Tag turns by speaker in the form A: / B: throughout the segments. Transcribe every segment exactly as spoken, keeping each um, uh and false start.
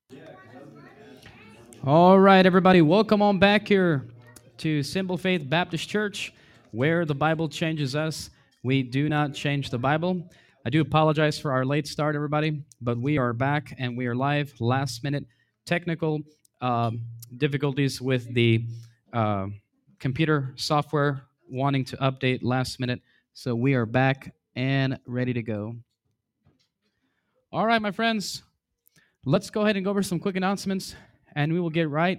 A: All right, everybody, welcome on back here to Simple Faith Baptist Church, where the Bible changes us. We do not change the Bible. I do apologize for our late start, everybody, but we are back and we are live. Last minute technical um, difficulties with the uh, computer software wanting to update last minute. So we are back and ready to go. All right, my friends, let's go ahead and go over some quick announcements, and we will get right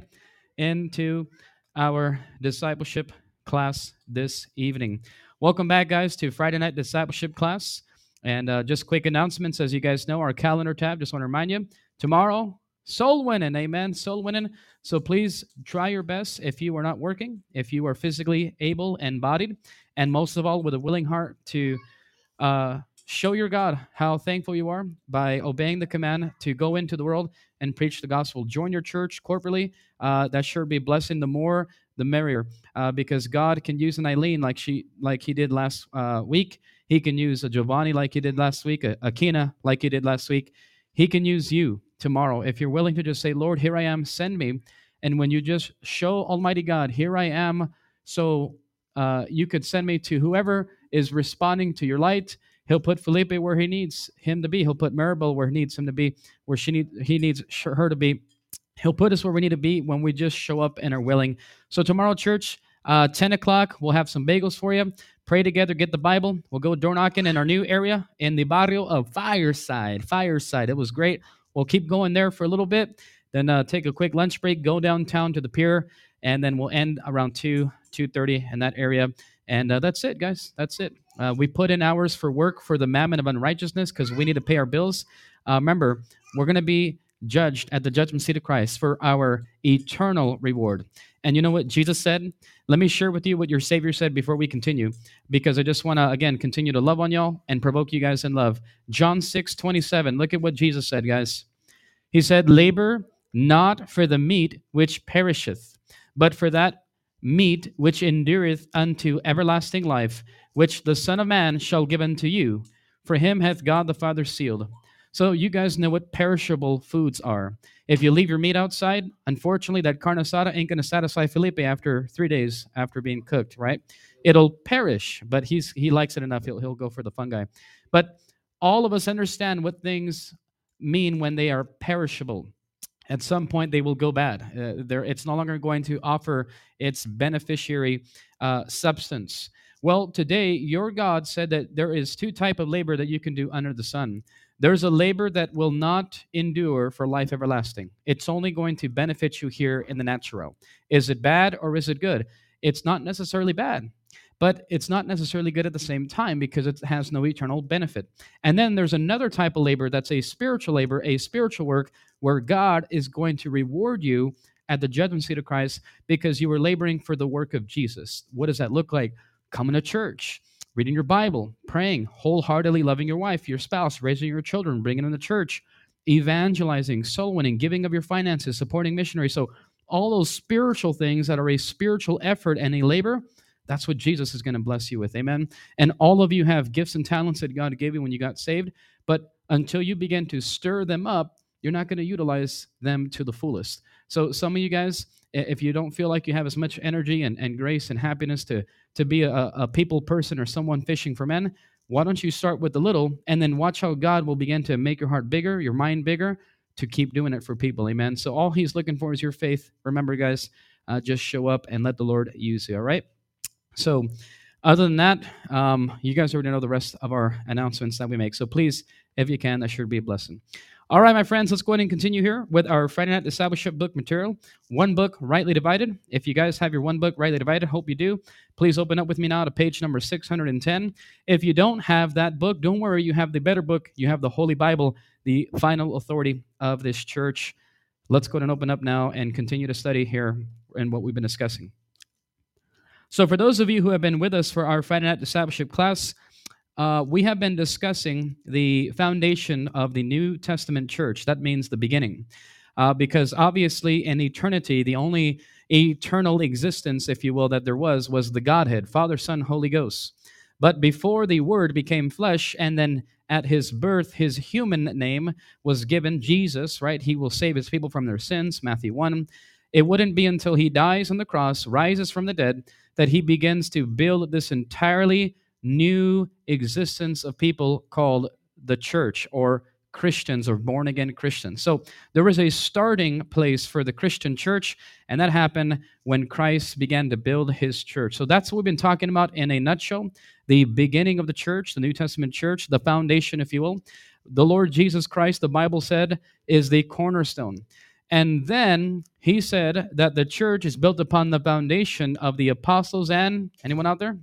A: into our discipleship class this evening. Welcome back, guys, to Friday night discipleship class. And uh, just quick announcements, as you guys know, our calendar tab. Just want to remind you, tomorrow, soul winning, amen, soul winning. So please try your best if you are not working, if you are physically able and bodied, and most of all, with a willing heart to uh, show your God how thankful you are by obeying the command to go into the world and preach the gospel. Join your church corporately. Uh, that sure be blessing. The more, the merrier, uh, because God can use an Eileen like she, like He did last uh, week. He can use a Giovanni like He did last week, a Akina like He did last week. He can use you tomorrow if you're willing to just say, "Lord, here I am. Send me." And when you just show Almighty God, "Here I am," so uh, you could send me to whoever is responding to your light. He'll put Felipe where he needs him to be. He'll put Maribel where he needs him to be, where she need he needs her to be. He'll put us where we need to be when we just show up and are willing. So tomorrow, church, uh, ten o'clock, we'll have some bagels for you. Pray together, get the Bible. We'll go door knocking in our new area in the barrio of Fireside. Fireside. It was great. We'll keep going there for a little bit, then uh, take a quick lunch break, go downtown to the pier, and then we'll end around two, two thirty in that area. And uh, that's it, guys. That's it. Uh, we put in hours for work for the mammon of unrighteousness because we need to pay our bills. Uh, remember, we're going to be judged at the judgment seat of Christ for our eternal reward. And you know what Jesus said? Let me share with you what your Savior said before we continue, because I just want to, again, continue to love on y'all and provoke you guys in love. John six twenty-seven. Look at what Jesus said, guys. He said, "Labor not for the meat which perisheth, but for that meat which endureth unto everlasting life, which the Son of Man shall give unto you. For him hath God the Father sealed." So you guys know what perishable foods are. If you leave your meat outside, unfortunately, that carne asada ain't going to satisfy Felipe after three days after being cooked, right? It'll perish, but he's he likes it enough. He'll he'll go for the fungi. But all of us understand what things mean when they are perishable. At some point, they will go bad. Uh, there, it's no longer going to offer its beneficiary uh, substance. Well, today, your God said that there is two type of labor that you can do under the sun. There's a labor that will not endure for life everlasting. It's only going to benefit you here in the natural. Is it bad or is it good? It's not necessarily bad, but it's not necessarily good at the same time because it has no eternal benefit. And then there's another type of labor that's a spiritual labor, a spiritual work where God is going to reward you at the judgment seat of Christ because you were laboring for the work of Jesus. What does that look like? Coming to church, reading your Bible, praying, wholeheartedly loving your wife, your spouse, raising your children, bringing them to church, evangelizing, soul winning, giving of your finances, supporting missionaries. So all those spiritual things that are a spiritual effort and a labor, that's what Jesus is going to bless you with. Amen. And all of you have gifts and talents that God gave you when you got saved. But until you begin to stir them up, you're not going to utilize them to the fullest. So some of you guys, if you don't feel like you have as much energy and, and grace and happiness to, to be a, a people person or someone fishing for men, why don't you start with the little and then watch how God will begin to make your heart bigger, your mind bigger, to keep doing it for people. Amen. So all He's looking for is your faith. Remember, guys, uh, just show up and let the Lord use you. All right. So other than that, um, you guys already know the rest of our announcements that we make. So please, if you can, that should be a blessing. All right, my friends, let's go ahead and continue here with our Friday Night Discipleship book material. One book, rightly divided. If you guys have your one book, rightly divided, hope you do. Please open up with me now to page number six hundred ten. If you don't have that book, don't worry. You have the better book. You have the Holy Bible, the final authority of this church. Let's go ahead and open up now and continue to study here in what we've been discussing. So for those of you who have been with us for our Friday Night Discipleship class, uh, we have been discussing the foundation of the New Testament church. That means the beginning. Uh, because obviously in eternity, the only eternal existence, if you will, that there was, was the Godhead, Father, Son, Holy Ghost. But before the Word became flesh and then at his birth, his human name was given, Jesus, right? He will save his people from their sins, Matthew one. It wouldn't be until he dies on the cross, rises from the dead, that he begins to build this entirely new existence of people called the church, or Christians, or born again Christians. So there was a starting place for the Christian church, and that happened when Christ began to build his church. So that's what we've been talking about in a nutshell: the beginning of the church, the New Testament church, the foundation, if you will. The Lord Jesus Christ, the Bible said, is the cornerstone. And then he said that the church is built upon the foundation of the apostles and, anyone out there?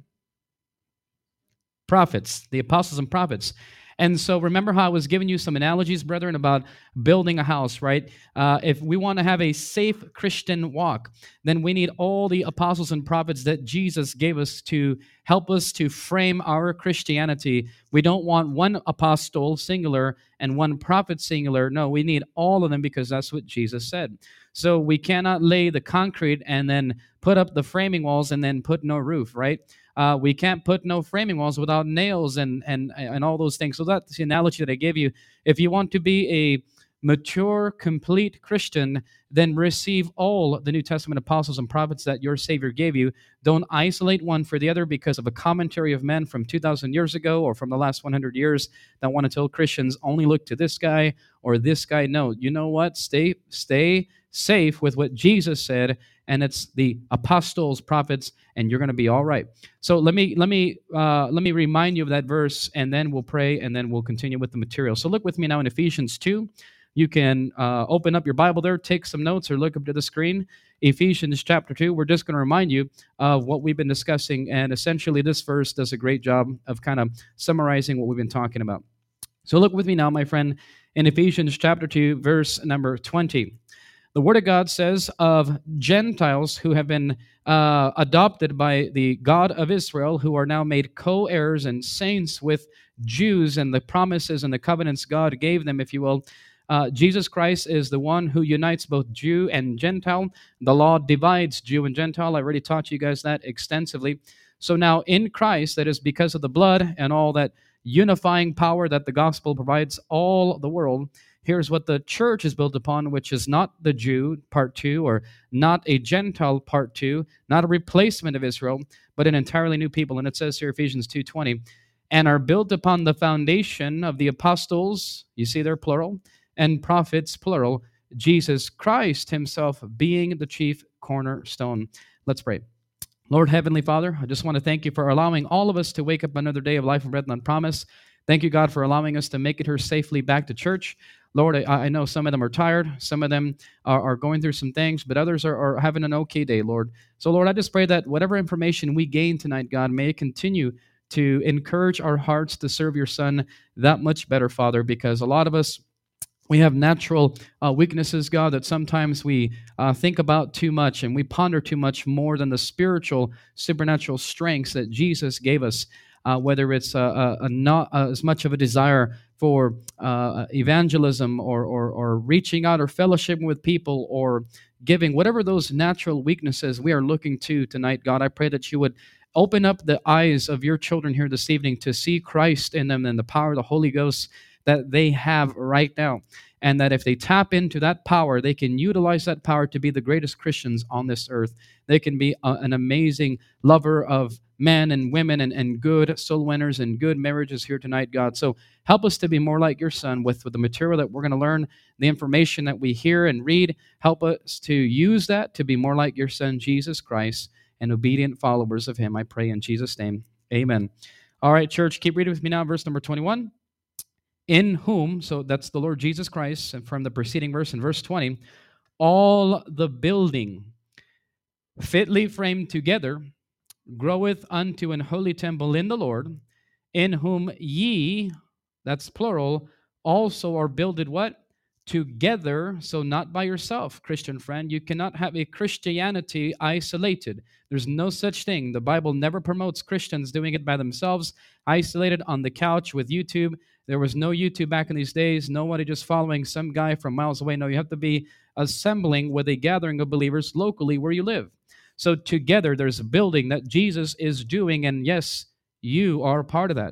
A: Prophets, the apostles and prophets. And so remember how I was giving you some analogies, brethren, about building a house, right? Uh, if we want to have a safe Christian walk, then we need all the apostles and prophets that Jesus gave us to help us to frame our Christianity. We don't want one apostle singular and one prophet singular. No, we need all of them, because that's what Jesus said. So we cannot lay the concrete and then put up the framing walls and then put no roof, right? Uh, we can't put no framing walls without nails and, and, and all those things. So that's the analogy that I gave you. If you want to be a mature, complete Christian, then receive all the New Testament apostles and prophets that your Savior gave you. Don't isolate one for the other because of a commentary of men from two thousand years ago or from the last one hundred years that want to tell Christians, only look to this guy or this guy. No, you know what? Stay, stay safe with what Jesus said, and it's the apostles, prophets, and you're going to be all right. So let me let me uh, let me remind you of that verse, and then we'll pray, and then we'll continue with the material. So look with me now in Ephesians two. You can uh, open up your Bible there, take some notes, or look up to the screen. Ephesians chapter two. We're just going to remind you of what we've been discussing, and essentially this verse does a great job of kind of summarizing what we've been talking about. So look with me now, my friend, in Ephesians chapter two, verse number twenty. The Word of God says of Gentiles who have been uh, adopted by the God of Israel, who are now made co-heirs and saints with Jews and the promises and the covenants God gave them, if you will. Uh, Jesus Christ is the one who unites both Jew and Gentile. The law divides Jew and Gentile. I already taught you guys that extensively. So now in Christ, that is because of the blood and all that unifying power that the gospel provides all the world, here's what the church is built upon, which is not the Jew, part two, or not a Gentile, part two, not a replacement of Israel, but an entirely new people. And it says here, Ephesians two twenty, and are built upon the foundation of the apostles, you see there, plural, and prophets, plural, Jesus Christ himself being the chief cornerstone. Let's pray. Lord Heavenly Father, I just want to thank you for allowing all of us to wake up another day of life and breath and promise. Thank you, God, for allowing us to make it here safely back to church. Lord, I, I know some of them are tired, some of them are, are going through some things, but others are, are having an okay day, Lord. So, Lord, I just pray that whatever information we gain tonight, God, may it continue to encourage our hearts to serve your Son that much better, Father, because a lot of us, we have natural uh, weaknesses, God, that sometimes we uh, think about too much and we ponder too much more than the spiritual, supernatural strengths that Jesus gave us, uh, whether it's uh, a, a not uh, as much of a desire for uh, evangelism or, or, or reaching out or fellowshipping with people or giving, whatever those natural weaknesses we are looking to tonight, God, I pray that you would open up the eyes of your children here this evening to see Christ in them and the power of the Holy Ghost that they have right now. And that if they tap into that power, they can utilize that power to be the greatest Christians on this earth. They can be a, an amazing lover of men and women and, and good soul winners and good marriages here tonight, God. So help us to be more like your Son with, with the material that we're going to learn, the information that we hear and read. Help us to use that to be more like your Son, Jesus Christ, and obedient followers of him. I pray in Jesus' name. Amen. All right, church, keep reading with me now, verse number twenty-one. In whom, so that's the Lord Jesus Christ, and from the preceding verse in verse twenty, all the building fitly framed together groweth unto an holy temple in the Lord, in whom ye, that's plural, also are builded what? Together, so not by yourself, Christian friend. You cannot have a Christianity isolated. There's no such thing. The Bible never promotes Christians doing it by themselves, isolated on the couch with YouTube. There was no YouTube back in these days. Nobody just following some guy from miles away. No, you have to be assembling with a gathering of believers locally where you live. So together, there's a building that Jesus is doing, and yes, you are part of that.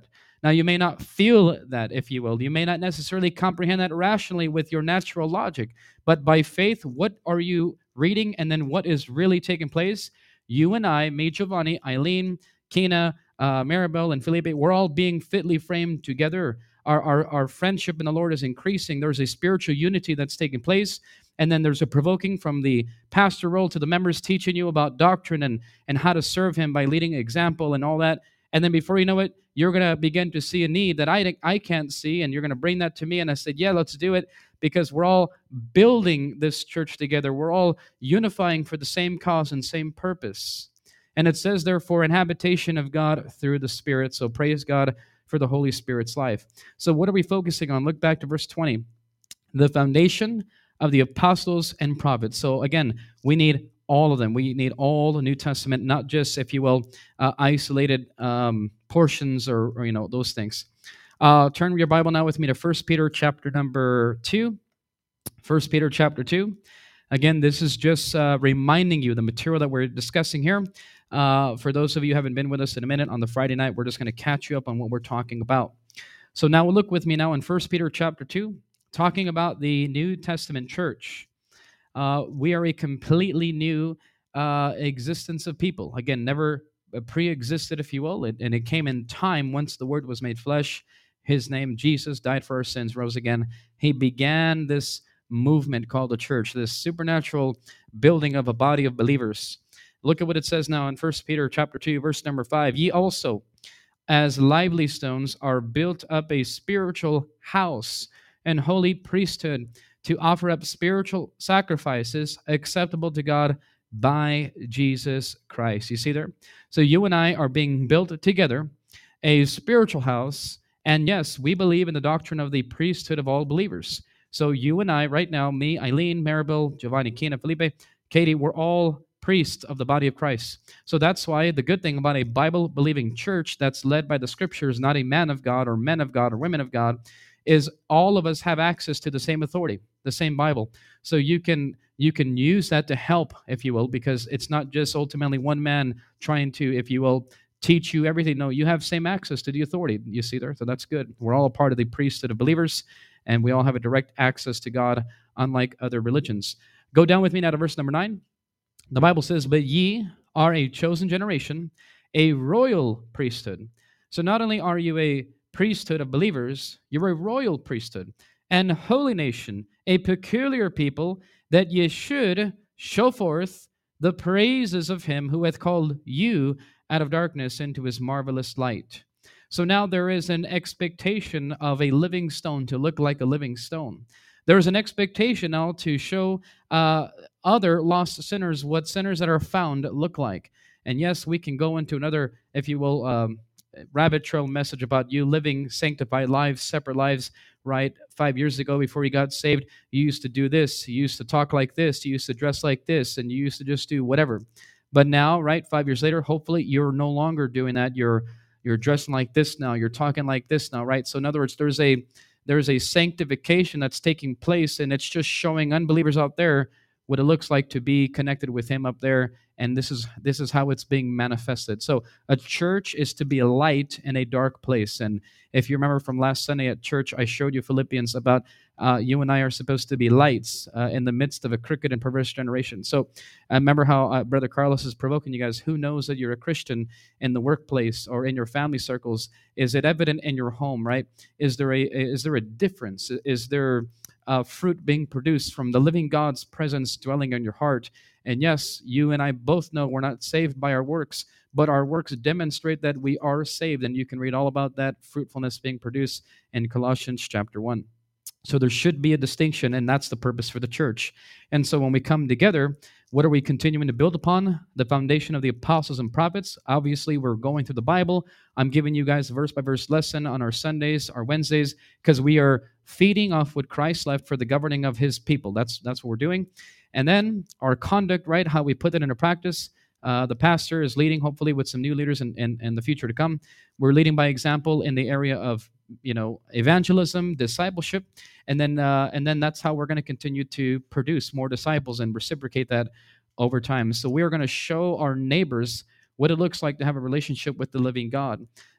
A: Now, you may not feel that, if you will. You may not necessarily comprehend that rationally with your natural logic, but by faith, what are you reading, and then what is really taking place? You and I, me, Giovanni, Eileen, Kina, uh, Maribel, and Felipe, we're all being fitly framed together. Our, our, our friendship in the Lord is increasing. There's a spiritual unity that's taking place. And then there's a provoking from the pastor role to the members, teaching you about doctrine and, and how to serve Him by leading example and all that. And then before you know it, you're going to begin to see a need that I, I can't see, and you're going to bring that to me. And I said, yeah, let's do it, because we're all building this church together. We're all unifying for the same cause and same purpose. And it says, therefore, an habitation of God through the Spirit. So praise God for the Holy Spirit's life. So what are we focusing on? Look back to verse twenty. The foundation of the apostles and prophets. So again, we need all of them. We need all the New Testament, not just, if you will, uh, isolated um, portions or, or, you know, those things. Uh, turn your Bible now with me to First Peter chapter number two. First Peter chapter two. Again, this is just uh, reminding you the material that we're discussing here. Uh, for those of you who haven't been with us in a minute on the Friday night, we're just going to catch you up on what we're talking about. So now look with me now in First Peter chapter two, talking about the New Testament church. Uh, we are a completely new uh, existence of people. Again, never pre-existed, if you will, it, and it came in time once the Word was made flesh. His name, Jesus, died for our sins, rose again. He began this movement called the church, this supernatural building of a body of believers. Look at what it says now in First Peter chapter two, verse number five. Ye also, as lively stones, are built up a spiritual house and holy priesthood, to offer up spiritual sacrifices acceptable to God by Jesus Christ. You see there? So you and I are being built together, a spiritual house, and yes, we believe in the doctrine of the priesthood of all believers. So you and I, right now, me, Eileen, Maribel, Giovanni, Kina, Felipe, Katie, we're all priests of the body of Christ. So that's why the good thing about a Bible-believing church that's led by the Scriptures, not a man of God or men of God or women of God, is all of us have access to the same authority, the same Bible. So you can you can use that to help, if you will, because it's not just ultimately one man trying to, if you will, teach you everything. No, you have same access to the authority. You see there? So that's good. We're all a part of the priesthood of believers, and we all have a direct access to God, unlike other religions. Go down with me now to verse number nine. The Bible says, but ye are a chosen generation, a royal priesthood. So not only are you a priesthood of believers, you're a royal priesthood, and holy nation, a peculiar people, that ye should show forth the praises of him who hath called you out of darkness into his marvelous light. So now there is an expectation of a living stone to look like a living stone. There is an expectation now to show uh, other lost sinners what sinners that are found look like. And yes, we can go into another, if you will, um, rabbit trail message about you living sanctified lives, separate lives, right? Five years ago, before you got saved, you used to do this, you used to talk like this, you used to dress like this, and you used to just do whatever. But now, right, five years later, hopefully you're no longer doing that. You're you're dressing like this now. You're talking like this now, right? So in other words, there's a there's a sanctification that's taking place, and it's just showing unbelievers out there what it looks like to be connected with him up there. And this is this is how it's being manifested. So a church is to be a light in a dark place. And if you remember from last Sunday at church, I showed you Philippians about uh, you and I are supposed to be lights uh, in the midst of a crooked and perverse generation. So I remember how uh, Brother Carlos is provoking you guys. Who knows that you're a Christian in the workplace or in your family circles? Is it evident in your home, right? Is there a is there a difference? Is there uh, fruit being produced from the living God's presence dwelling in your heart? And yes, you and I both know we're not saved by our works, but our works demonstrate that we are saved. And you can read all about that fruitfulness being produced in Colossians chapter one. So there should be a distinction, and that's the purpose for the church. And so when we come together, what are we continuing to build upon? The foundation of the apostles and prophets. Obviously, we're going through the Bible. I'm giving you guys a verse-by-verse lesson on our Sundays, our Wednesdays, because we are feeding off what Christ left for the governing of his people. That's, that's what we're doing. And then our conduct, right, how we put it into practice. Uh, the pastor is leading, hopefully, with some new leaders in, in, in the future to come. We're leading by example in the area of, you know, evangelism, discipleship, and then uh, and then that's how we're going to continue to produce more disciples and reciprocate that over time. So we are going to show our neighbors what it looks like to have a relationship with the living God.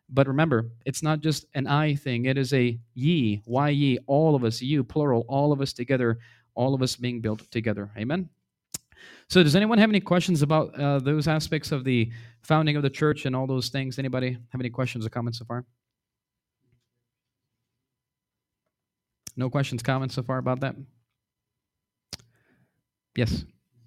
A: But remember, it's not just an I thing. It is a ye, why ye, all of us, you, plural, all of us together, all of us being built together. Amen? So does anyone have any questions about uh, those aspects of the founding of the church and all those things? Anybody have any questions or comments so far? No questions, comments so far about that? Yes.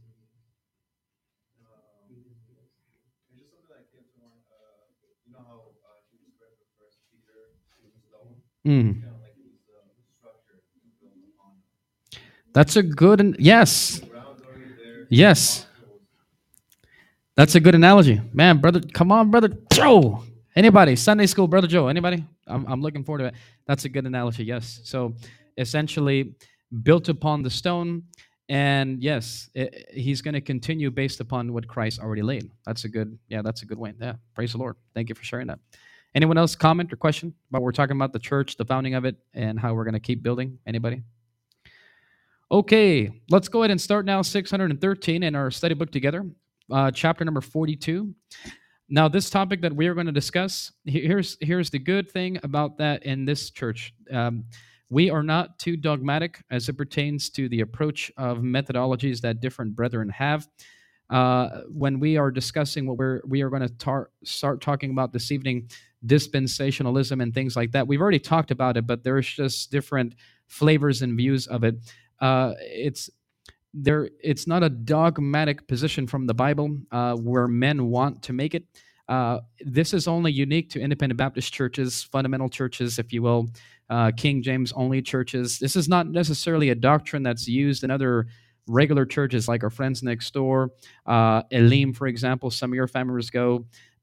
A: Mm. That's a good, an- yes, yes. That's a good analogy. Man, brother, come on, brother Joe. Anybody, Sunday school, brother Joe, anybody? I'm, I'm looking forward to it. That's a good analogy, yes. So essentially, built upon the stone, and yes, it, he's going to continue based upon what Christ already laid. That's a good, yeah, that's a good way. Yeah, praise the Lord. Thank you for sharing that. Anyone else comment or question about what we're talking about the church, the founding of it, and how we're going to keep building? Anybody? Okay, let's go ahead and start now six hundred thirteen in our study book together, uh, chapter number forty-two. Now, this topic that we are going to discuss, here's here's the good thing about that in this church. Um, we are not too dogmatic as it pertains to the approach of methodologies that different brethren have. Uh, when we are discussing what we're we are going to tar- start talking about this evening, dispensationalism and things like that. We've already talked about it, but there's just different flavors and views of it. Uh, it's there it's not a dogmatic position from the Bible uh, where men want to make it. Uh, this is only unique to independent Baptist churches, fundamental churches, if you will, uh, King James only churches. This is not necessarily a doctrine that's used in other regular churches like our friends next door, uh, Elim, for example. Some of your families go.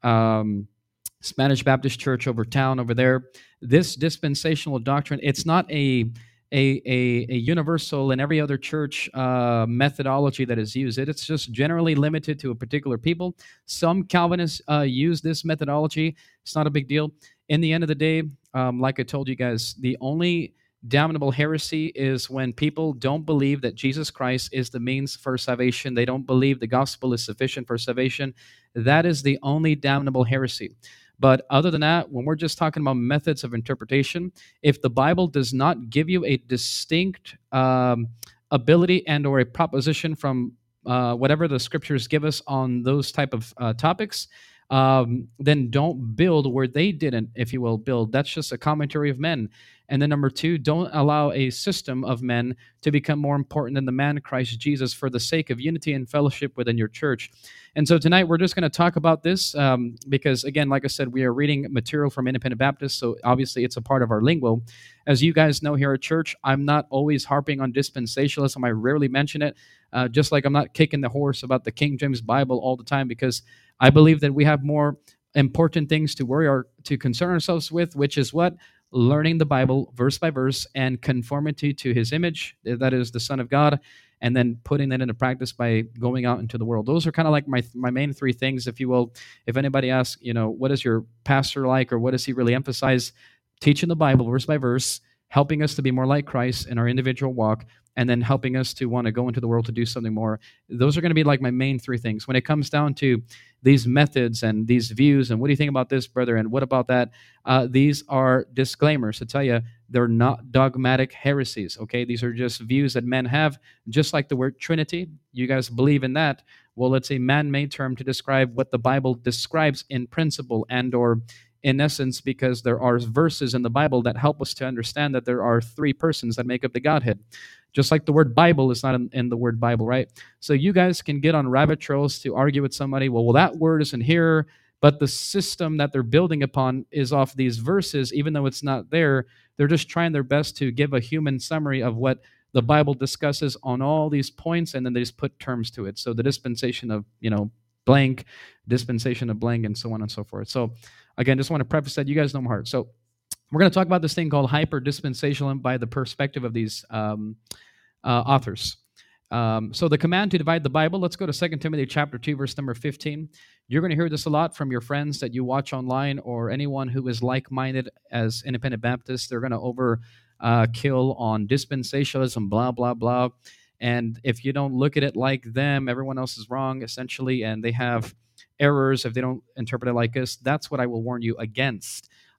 A: Um, Spanish Baptist Church over town over there. This dispensational doctrine, it's not a a, a, a universal in every other church uh, methodology that is used. It, it's just generally limited to a particular people. Some Calvinists uh, use this methodology. It's not a big deal. In the end of the day, um, like I told you guys, the only damnable heresy is when people don't believe that Jesus Christ is the means for salvation. They don't believe the gospel is sufficient for salvation. That is the only damnable heresy. But other than that, when we're just talking about methods of interpretation, if the Bible does not give you a distinct um, ability and or a proposition from uh, whatever the scriptures give us on those type of uh, topics, um, then don't build where they didn't, if you will, build. That's just a commentary of men. And then number two, don't allow a system of men to become more important than the man Christ Jesus for the sake of unity and fellowship within your church. And so tonight we're just going to talk about this um, because, again, like I said, we are reading material from Independent Baptist, so obviously it's a part of our lingo. As you guys know here at church, I'm not always harping on dispensationalism. I rarely mention it, uh, just like I'm not kicking the horse about the King James Bible all the time, because I believe that we have more important things to worry or to concern ourselves with, which is what? Learning the Bible verse by verse and conformity to his image, that is the Son of God, and then putting that into practice by going out into the world. Those are kind of like my my main three things, if you will. If anybody asks, you know, what is your pastor like, or what does he really emphasize? Teaching the Bible verse by verse, helping us to be more like Christ in our individual walk, and then helping us to want to go into the world to do something more. Those are going to be like my main three things. When it comes down to these methods and these views, and what do you think about this, brother, and what about that? Uh, these are disclaimers to tell you they're not dogmatic heresies, okay? These are just views that men have, just like the word Trinity. You guys believe in that. Well, it's a man-made term to describe what the Bible describes in principle and or in essence, because there are verses in the Bible that help us to understand that there are three persons that make up the Godhead. Just like the word Bible is not in, in the word Bible, right? So you guys can get on rabbit trails to argue with somebody, well, well, that word isn't here, but the system that they're building upon is off these verses, even though it's not there. They're just trying their best to give a human summary of what the Bible discusses on all these points, and then they just put terms to it. So the dispensation of, you know, blank, dispensation of blank, and so on and so forth. So again, just want to preface that. You guys know my heart. So we're going to talk about this thing called hyper-dispensationalism by the perspective of these um, uh, authors. Um, so the command to divide the Bible, let's go to Second Timothy chapter two, verse number fifteen. You're going to hear this a lot from your friends that you watch online or anyone who is like-minded as independent Baptists. They're going to over uh, kill on dispensationalism, blah, blah, blah. And if you don't look at it like them, everyone else is wrong, essentially, and they have errors if they don't interpret it like us. That's what I will warn you against.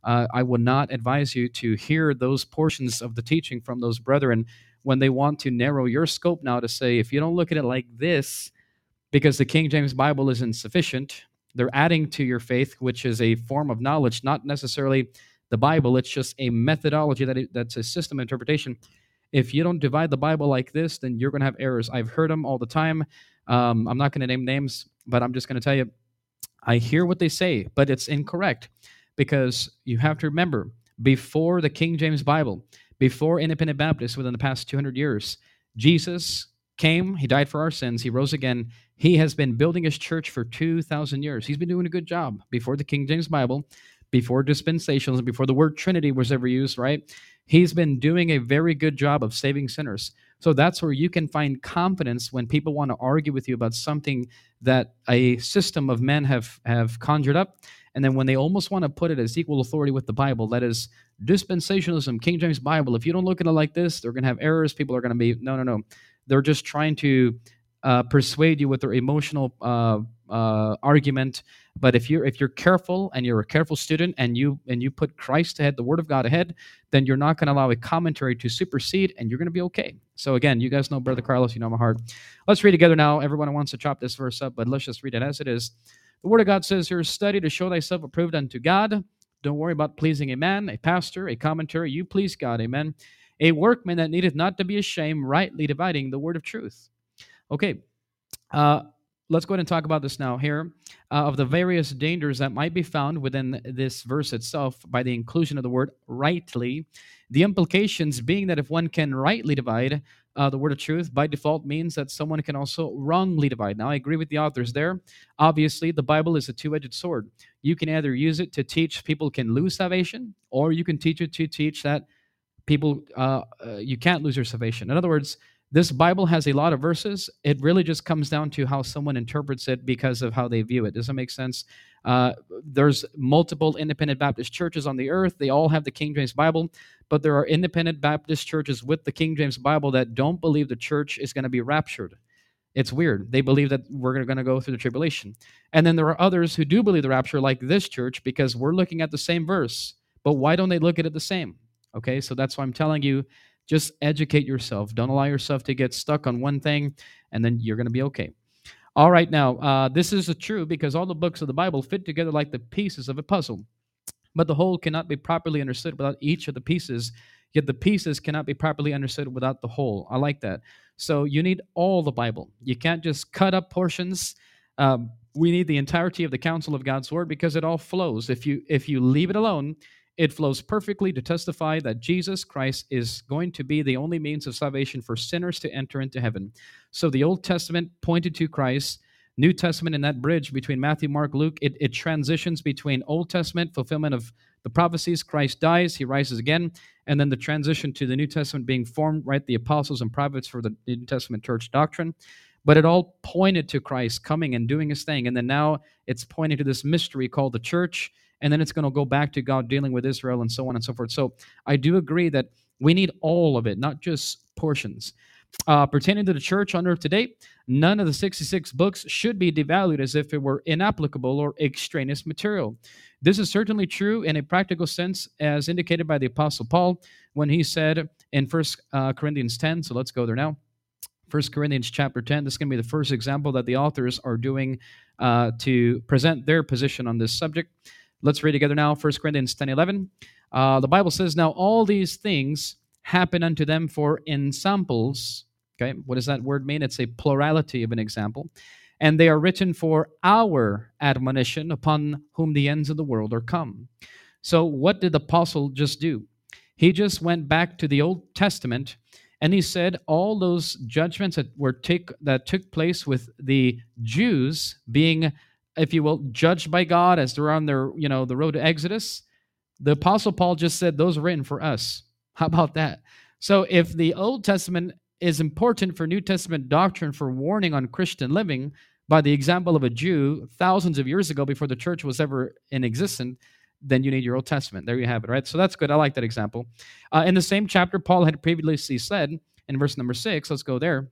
A: uh, I would not advise you to hear those portions of the teaching from those brethren when they want to narrow your scope now to say, if you don't look at it like this, because the King James Bible is insufficient, they're adding to your faith, which is a form of knowledge, not necessarily the Bible. It's just a methodology that it, that's a system of interpretation. If you don't divide the Bible like this, then you're going to have errors. I've heard them all the time. Um, I'm not going to name names, but I'm just going to tell you, I hear what they say, but it's incorrect, because you have to remember, before the King James Bible, before independent Baptists within the past two hundred years, Jesus came, he died for our sins, he rose again. He has been building his church for two thousand years. He's been doing a good job before the King James Bible, before dispensations, before the word Trinity was ever used, right? He's been doing a very good job of saving sinners. So that's where you can find confidence when people want to argue with you about something that a system of men have, have conjured up. And then when they almost want to put it as equal authority with the Bible, that is dispensationalism, King James Bible, if you don't look at it like this, they're going to have errors. People are going to be, no, no, no. They're just trying to uh, persuade you with their emotional uh, uh, argument. But if you're if you're careful and you're a careful student and you and you put Christ ahead, the Word of God ahead, then you're not going to allow a commentary to supersede, and you're going to be okay. So again, you guys know Brother Carlos, you know my heart. Let's read together now. Everyone wants to chop this verse up, but let's just read it as it is. The Word of God says here, study to show thyself approved unto God. Don't worry about pleasing a man, a pastor, a commentary. You please God, amen. A workman that needeth not to be ashamed, rightly dividing the word of truth. Okay, uh, let's go ahead and talk about this now here, uh, of the various dangers that might be found within this verse itself by the inclusion of the word rightly. The implications being that if one can rightly divide uh, the word of truth, by default means that someone can also wrongly divide. Now, I agree with the authors there. Obviously, the Bible is a two-edged sword. You can either use it to teach people can lose salvation, or you can teach it to teach that people, uh, uh, you can't lose your salvation. In other words, this Bible has a lot of verses. It really just comes down to how someone interprets it because of how they view it. Does that make sense? Uh, there's multiple independent Baptist churches on the earth. They all have the King James Bible, but there are independent Baptist churches with the King James Bible that don't believe the church is going to be raptured. It's weird. They believe that we're going to go through the tribulation. And then there are others who do believe the rapture, like this church, because we're looking at the same verse. But why don't they look at it the same? Okay, so that's why I'm telling you, just educate yourself. Don't allow yourself to get stuck on one thing, and then you're going to be okay. All right, now, uh, this is true because all the books of the Bible fit together like the pieces of a puzzle. But the whole cannot be properly understood without each of the pieces, yet the pieces cannot be properly understood without the whole. I like that. So you need all the Bible. You can't just cut up portions. Um, we need the entirety of the counsel of God's Word because it all flows. If you if you leave it alone, it flows perfectly to testify that Jesus Christ is going to be the only means of salvation for sinners to enter into heaven. So the Old Testament pointed to Christ. New Testament, in that bridge between Matthew, Mark, Luke, it, it transitions between Old Testament, fulfillment of the prophecies, Christ dies, he rises again, and then the transition to the New Testament being formed, right, the apostles and prophets for the New Testament church doctrine. But it all pointed to Christ coming and doing his thing, and then now it's pointing to this mystery called the church, and then it's going to go back to God dealing with Israel and so on and so forth. So I do agree that we need all of it, not just portions. Uh, pertaining to the church on earth today, none of the sixty-six books should be devalued as if it were inapplicable or extraneous material. This is certainly true in a practical sense, as indicated by the Apostle Paul when he said in First Corinthians ten, so let's go there now. First Corinthians chapter ten, this is going to be the first example that the authors are doing uh, to present their position on this subject. Let's read together now, First Corinthians ten eleven. Uh, the Bible says, now all these things happen unto them for ensamples. Okay, what does that word mean? It's a plurality of an example. And they are written for our admonition, upon whom the ends of the world are come. So what did the apostle just do? He just went back to the Old Testament, and he said all those judgments that were take, that took place with the Jews being, if you will, judged by God as they're on their, you know, the road to Exodus. The Apostle Paul just said those are written for us. How about that? So if the Old Testament is important for New Testament doctrine for warning on Christian living by the example of a Jew thousands of years ago before the church was ever in existence, then you need your Old Testament. There you have it, right? So that's good. I like that example. Uh, in the same chapter, Paul had previously said in verse number six, let's go there.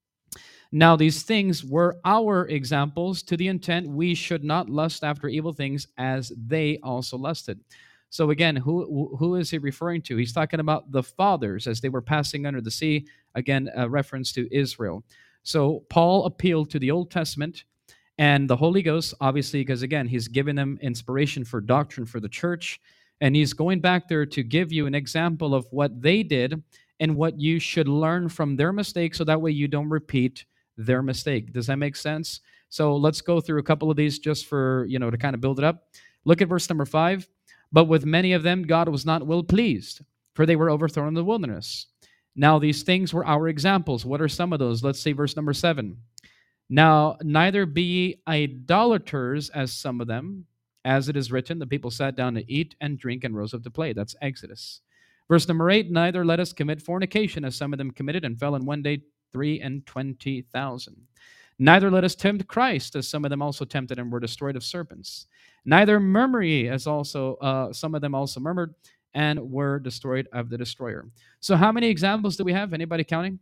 A: Now these things were our examples to the intent we should not lust after evil things as they also lusted. So again, who who is he referring to? He's talking about the fathers as they were passing under the sea. Again, a reference to Israel. So Paul appealed to the Old Testament and the Holy Ghost, obviously, because again, he's given them inspiration for doctrine for the church. And he's going back there to give you an example of what they did and what you should learn from their mistake so that way you don't repeat their mistake. Does that make sense? So let's go through a couple of these just for, you know, to kind of build it up. Look at verse number five. But with many of them, God was not well pleased, for they were overthrown in the wilderness. Now, these things were our examples. What are some of those? Let's see verse number seven. Now, neither be ye idolaters as some of them, as it is written, the people sat down to eat and drink and rose up to play. That's Exodus. Verse number eight, neither let us commit fornication as some of them committed and fell in one day three and twenty thousand. Neither let us tempt Christ as some of them also tempted and were destroyed of serpents. Neither murmur ye as also uh, some of them also murmured and were destroyed of the destroyer. So how many examples do we have? Anybody counting?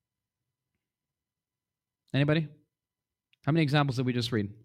A: Anybody? How many examples did we just read?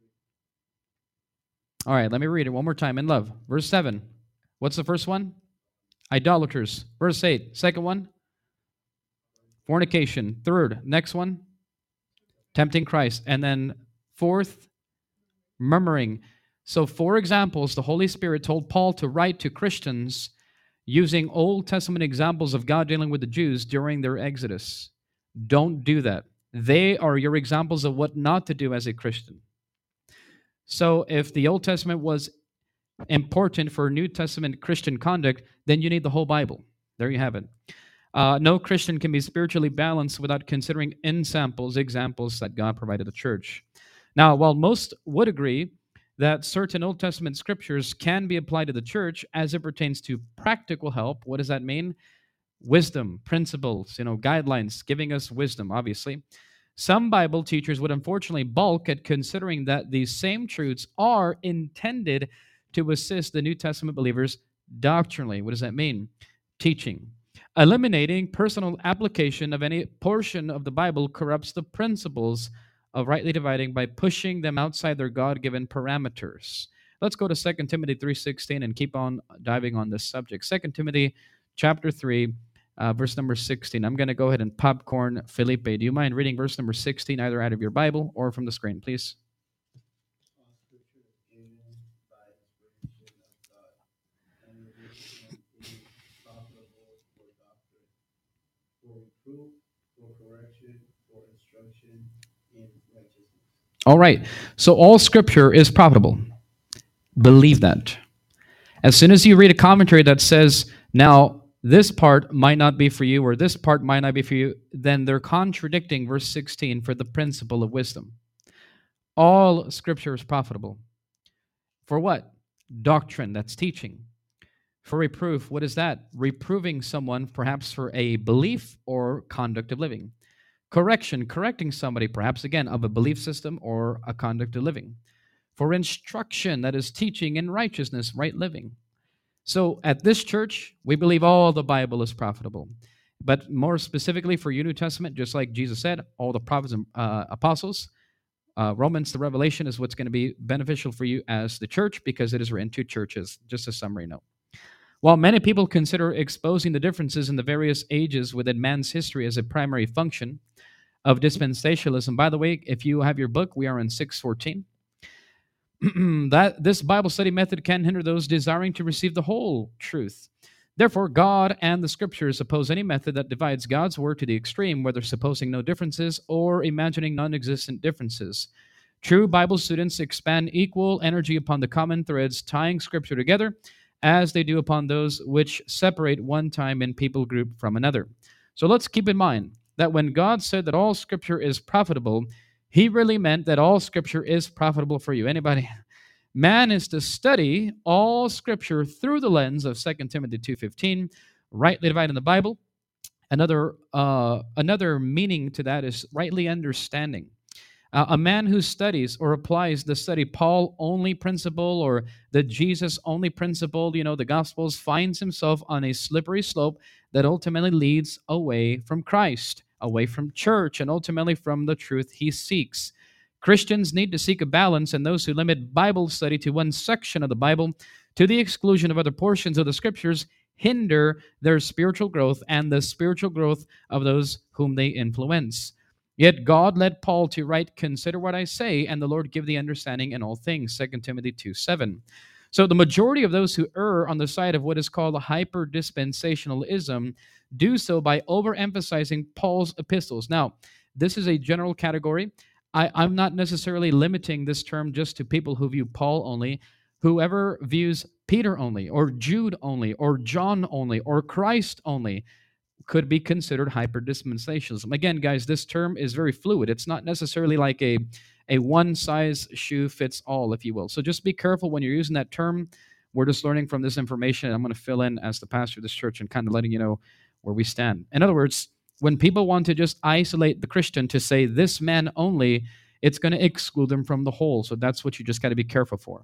A: All right, let me read it one more time in love. Verse seven. What's the first one? Idolaters. Verse eight. Second one? Fornication. Third. Next one? Tempting Christ. And then fourth, murmuring. So four examples the Holy Spirit told Paul to write to Christians using Old Testament examples of God dealing with the Jews during their Exodus. Don't do that. They are your examples of what not to do as a Christian. So if the Old Testament was important for New Testament Christian conduct, then you need the whole Bible. There you have it. Uh, no Christian can be spiritually balanced without considering ensamples, examples that God provided the church. Now, while most would agree that certain Old Testament scriptures can be applied to the church as it pertains to practical help, what does that mean? Wisdom, principles, you know, guidelines, giving us wisdom, obviously. Some Bible teachers would unfortunately balk at considering that these same truths are intended to assist the New Testament believers doctrinally. What does that mean? Teaching. Eliminating personal application of any portion of the Bible corrupts the principles of rightly dividing by pushing them outside their God-given parameters. Let's go to Second Timothy three sixteen and keep on diving on this subject. Second Timothy chapter three, uh, verse number sixteen. I'm going to go ahead and popcorn Felipe. Do you mind reading verse number sixteen either out of your Bible or from the screen, please? All right. So all scripture is profitable. Believe that. As soon as you read a commentary that says, now, this part might not be for you or this part might not be for you, then they're contradicting verse sixteen for the principle of wisdom. All scripture is profitable. For what? Doctrine, that's teaching. For reproof, what is that? Reproving someone perhaps for a belief or conduct of living. Correction, correcting somebody, perhaps again, of a belief system or a conduct of living. For instruction, that is teaching in righteousness, right living. So at this church, we believe all the Bible is profitable. But more specifically for your New Testament, just like Jesus said, all the prophets and uh, apostles, uh, Romans to Revelation is what's going to be beneficial for you as the church because it is written to churches, just a summary note. While many people consider exposing the differences in the various ages within man's history as a primary function of dispensationalism, by the way, if you have your book, we are in six fourteen. that this Bible study method can hinder those desiring to receive the whole truth. Therefore, God and the Scriptures oppose any method that divides God's word to the extreme, whether supposing no differences or imagining non-existent differences. True Bible students expand equal energy upon the common threads tying Scripture together, as they do upon those which separate one time and people group from another. So let's keep in mind that when God said that all Scripture is profitable, He really meant that all Scripture is profitable for you. Anybody? Man is to study all Scripture through the lens of Second Timothy two fifteen, rightly dividing the Bible. Another, uh, another meaning to that is rightly understanding. Uh, a man who studies or applies the study Paul-only principle or the Jesus-only principle, you know, the Gospels, finds himself on a slippery slope that ultimately leads away from Christ, away from church, and ultimately from the truth he seeks. Christians need to seek a balance, and those who limit Bible study to one section of the Bible to the exclusion of other portions of the scriptures, hinder their spiritual growth and the spiritual growth of those whom they influence. Yet God led Paul to write, "Consider what I say, and the Lord give thee understanding in all things." Second Timothy two seven. So the majority of those who err on the side of what is called hyper-dispensationalism do so by overemphasizing Paul's epistles. Now, this is a general category. I, I'm not necessarily limiting this term just to people who view Paul only. Whoever views Peter only, or Jude only, or John only, or Christ only, could be considered hyperdispensationalism. Again, guys, this term is very fluid. It's not necessarily like a, a one size shoe fits all, if you will. So just be careful when you're using that term. We're just learning from this information. I'm going to fill in as the pastor of this church and kind of letting you know where we stand. In other words, when people want to just isolate the Christian to say this man only, it's going to exclude them from the whole. So that's what you just got to be careful for.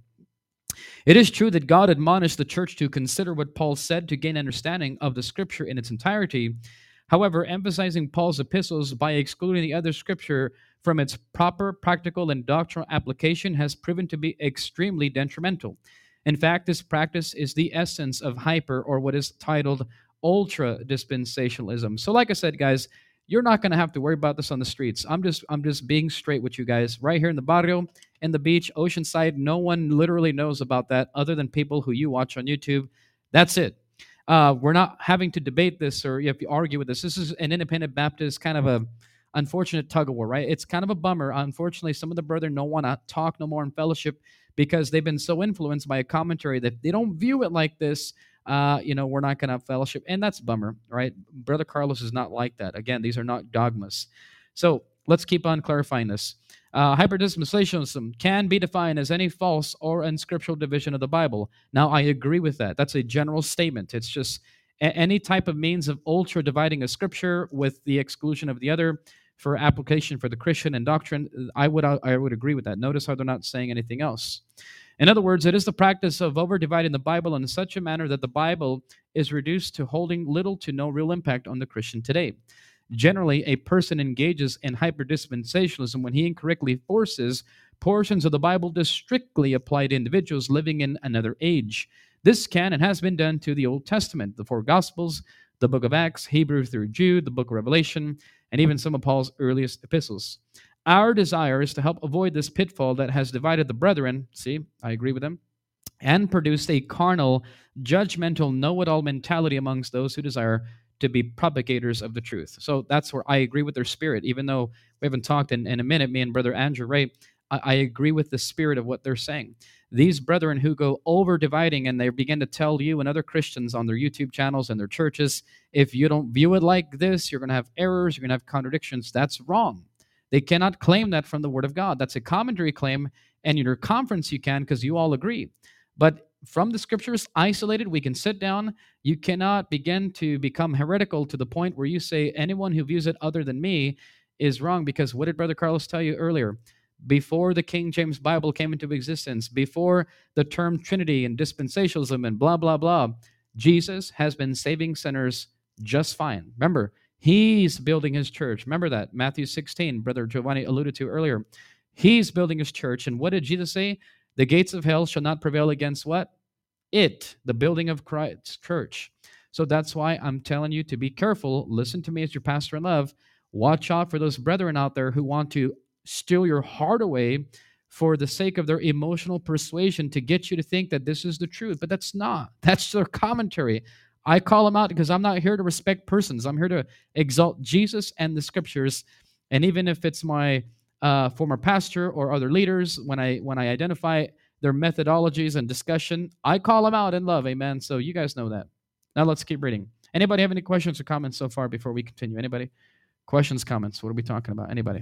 A: It is true that God admonished the church to consider what Paul said to gain understanding of the scripture in its entirety. However, emphasizing Paul's epistles by excluding the other scripture from its proper practical and doctrinal application has proven to be extremely detrimental. In fact, this practice is the essence of hyper, or what is titled ultra dispensationalism. So like I said, guys, you're not going to have to worry about this on the streets. I'm just I'm just being straight with you guys. Right here in the barrio, in the beach, Oceanside, no one literally knows about that other than people who you watch on YouTube. That's it. Uh, we're not having to debate this or you have to argue with this. This is an independent Baptist kind of a unfortunate tug of war, right? It's kind of a bummer. Unfortunately, some of the brethren don't want to talk no more in fellowship because they've been so influenced by a commentary that they don't view it like this. Uh, you know, we're not going to have fellowship. And that's a bummer, right? Brother Carlos is not like that. Again, these are not dogmas. So let's keep on clarifying this. Uh, hyperdispensationalism can be defined as any false or unscriptural division of the Bible. Now, I agree with that. That's a general statement. It's just a- any type of means of ultra dividing a scripture with the exclusion of the other for application for the Christian and doctrine. I would I would agree with that. Notice how they're not saying anything else. In other words, it is the practice of overdividing the Bible in such a manner that the Bible is reduced to holding little to no real impact on the Christian today. Generally, a person engages in hyperdispensationalism when he incorrectly forces portions of the Bible to strictly apply to individuals living in another age. This can and has been done to the Old Testament, the four Gospels, the book of Acts, Hebrew through Jude, the book of Revelation, and even some of Paul's earliest epistles. Our desire is to help avoid this pitfall that has divided the brethren, see, I agree with them, and produced a carnal, judgmental, know-it-all mentality amongst those who desire to be propagators of the truth. So that's where I agree with their spirit. Even though we haven't talked in, in a minute, me and Brother Andrew Ray, I, I agree with the spirit of what they're saying. These brethren who go over dividing and they begin to tell you and other Christians on their YouTube channels and their churches, if you don't view it like this, you're going to have errors, you're going to have contradictions. That's wrong. They cannot claim that from the Word of God. That's a commentary claim, and in your conference you can because you all agree. But from the Scriptures, isolated, we can sit down. You cannot begin to become heretical to the point where you say anyone who views it other than me is wrong, because what did Brother Carlos tell you earlier? Before the King James Bible came into existence, before the term Trinity and dispensationalism and blah, blah, blah, Jesus has been saving sinners just fine. Remember, He's building his church. Remember that. Matthew sixteen, Brother Giovanni alluded to earlier. He's building his church. And what did Jesus say? The gates of hell shall not prevail against what? It, the building of Christ's church. So that's why I'm telling you to be careful. Listen to me as your pastor in love. Watch out for those brethren out there who want to steal your heart away for the sake of their emotional persuasion to get you to think that this is the truth. But that's not. That's their commentary. I call them out because I'm not here to respect persons. I'm here to exalt Jesus and the Scriptures. And even if it's my uh, former pastor or other leaders, when I when I identify their methodologies and discussion, I call them out in love. Amen. So you guys know that. Now let's keep reading. Anybody have any questions or comments so far before we continue? Anybody? Questions, comments? What are we talking about? Anybody?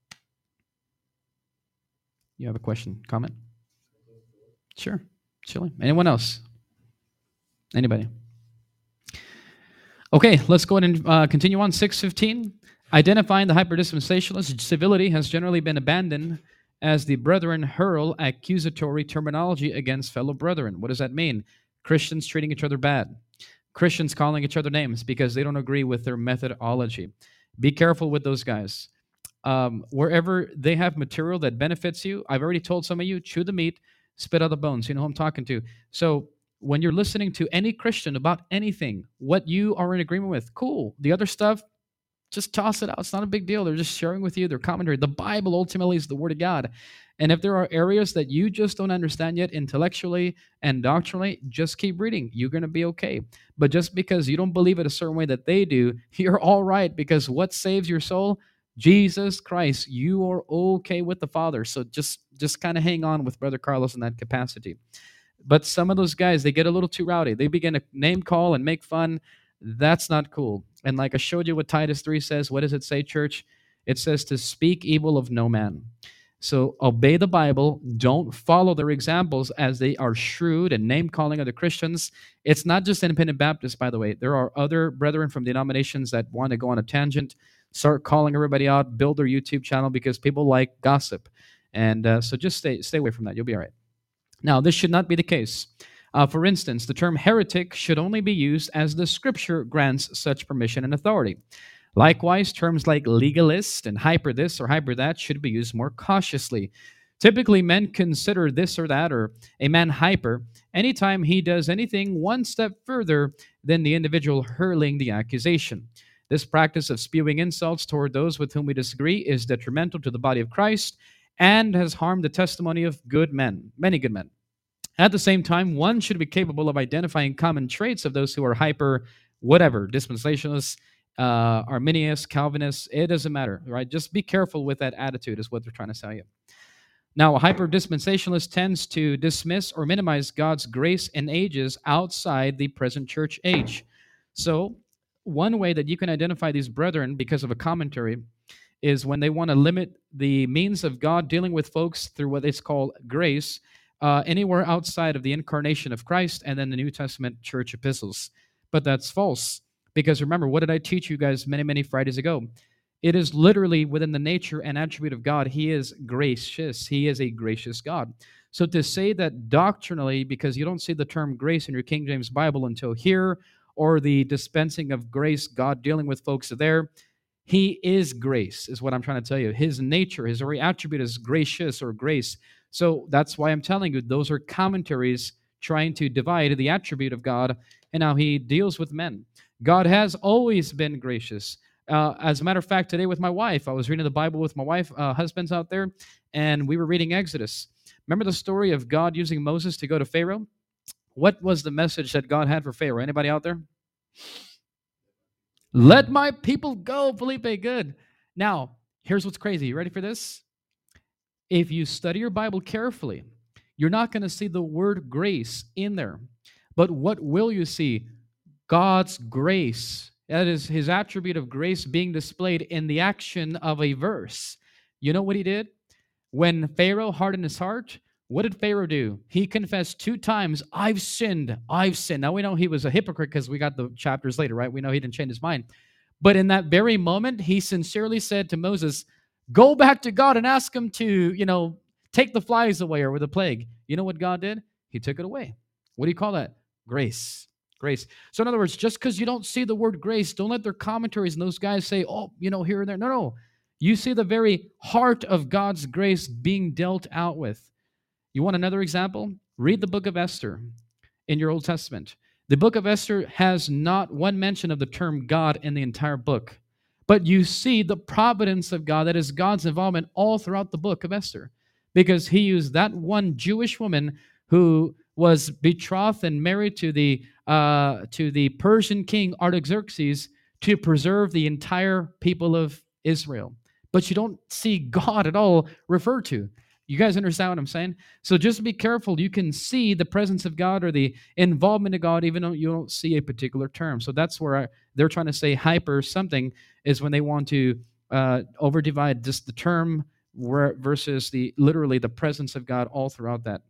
A: You have a question, comment? Sure. Chilling. Anyone else? Anybody? Okay, let's go ahead and uh, continue on. six fifteen. Identifying the hyperdispensationalist, civility has generally been abandoned as the brethren hurl accusatory terminology against fellow brethren. What does that mean? Christians treating each other bad. Christians calling each other names because they don't agree with their methodology. Be careful with those guys. Um, wherever they have material that benefits you, I've already told some of you, chew the meat, spit out the bones. You know who I'm talking to. So when you're listening to any Christian about anything, what you are in agreement with, cool. The other stuff, just toss it out. It's not a big deal. They're just sharing with you their commentary. The Bible ultimately is the Word of God. And if there are areas that you just don't understand yet intellectually and doctrinally, just keep reading. You're going to be okay. But just because you don't believe it a certain way that they do, you're all right, because what saves your soul? Jesus Christ. You are okay with the Father. So just just kind of hang on with Brother Carlos in that capacity. But some of those guys, they get a little too rowdy. They begin to name call and make fun. That's not cool. And like I showed you what Titus three says, what does it say, church? It says to speak evil of no man. So obey the Bible. Don't follow their examples as they are shrewd and name-calling other Christians. It's not just independent Baptists, by the way. There are other brethren from denominations that want to go on a tangent, start calling everybody out, build their YouTube channel because people like gossip. And uh, so just stay, stay away from that. You'll be all right. Now, this should not be the case. Uh, for instance, the term heretic should only be used as the Scripture grants such permission and authority. Likewise, terms like legalist and hyper this or hyper that should be used more cautiously. Typically, men consider this or that or a man hyper anytime he does anything one step further than the individual hurling the accusation. This practice of spewing insults toward those with whom we disagree is detrimental to the body of Christ and has harmed the testimony of good men, many good men. At the same time, one should be capable of identifying common traits of those who are hyper, whatever, dispensationalists, uh, Arminians, Calvinists, it doesn't matter, right? Just be careful with that attitude is what they're trying to tell you. Now, a hyper-dispensationalist tends to dismiss or minimize God's grace and ages outside the present church age. So, one way that you can identify these brethren because of a commentary is when they want to limit the means of God dealing with folks through what is called grace, Uh, anywhere outside of the incarnation of Christ and then the New Testament church epistles. But that's false. Because remember, what did I teach you guys many, many Fridays ago? It is literally within the nature and attribute of God. He is gracious. He is a gracious God. So to say that doctrinally, because you don't see the term grace in your King James Bible until here, or the dispensing of grace, God dealing with folks there, He is grace, is what I'm trying to tell you. His nature, His very attribute is gracious or grace. So that's why I'm telling you, those are commentaries trying to divide the attribute of God and how He deals with men. God has always been gracious. Uh, as a matter of fact, today with my wife, I was reading the Bible with my wife, uh, husbands out there, and we were reading Exodus. Remember the story of God using Moses to go to Pharaoh? What was the message that God had for Pharaoh? Anybody out there? Let my people go, Felipe. Good. Now, here's what's crazy. You ready for this? If you study your Bible carefully, you're not going to see the word grace in there. But what will you see? God's grace. That is His attribute of grace being displayed in the action of a verse. You know what He did? When Pharaoh hardened his heart, what did Pharaoh do? He confessed two times, I've sinned, I've sinned. Now we know he was a hypocrite because we got the chapters later, right? We know he didn't change his mind. But in that very moment, he sincerely said to Moses, go back to God and ask Him to, you know, take the flies away or with a plague. You know what God did? He took it away. What do you call that? Grace. Grace. So in other words, just because you don't see the word grace, don't let their commentaries and those guys say, oh, you know, here and there. No, no. You see the very heart of God's grace being dealt out with. You want another example? Read the book of Esther in your Old Testament. The book of Esther has not one mention of the term God in the entire book. But you see the providence of God, that is God's involvement all throughout the book of Esther. Because He used that one Jewish woman who was betrothed and married to the uh, to the Persian king Artaxerxes to preserve the entire people of Israel. But you don't see God at all referred to. You guys understand what I'm saying? So just be careful. You can see the presence of God or the involvement of God even though you don't see a particular term. So that's where I, they're trying to say hyper something is when they want to uh, overdivide just the term versus the literally the presence of God all throughout that.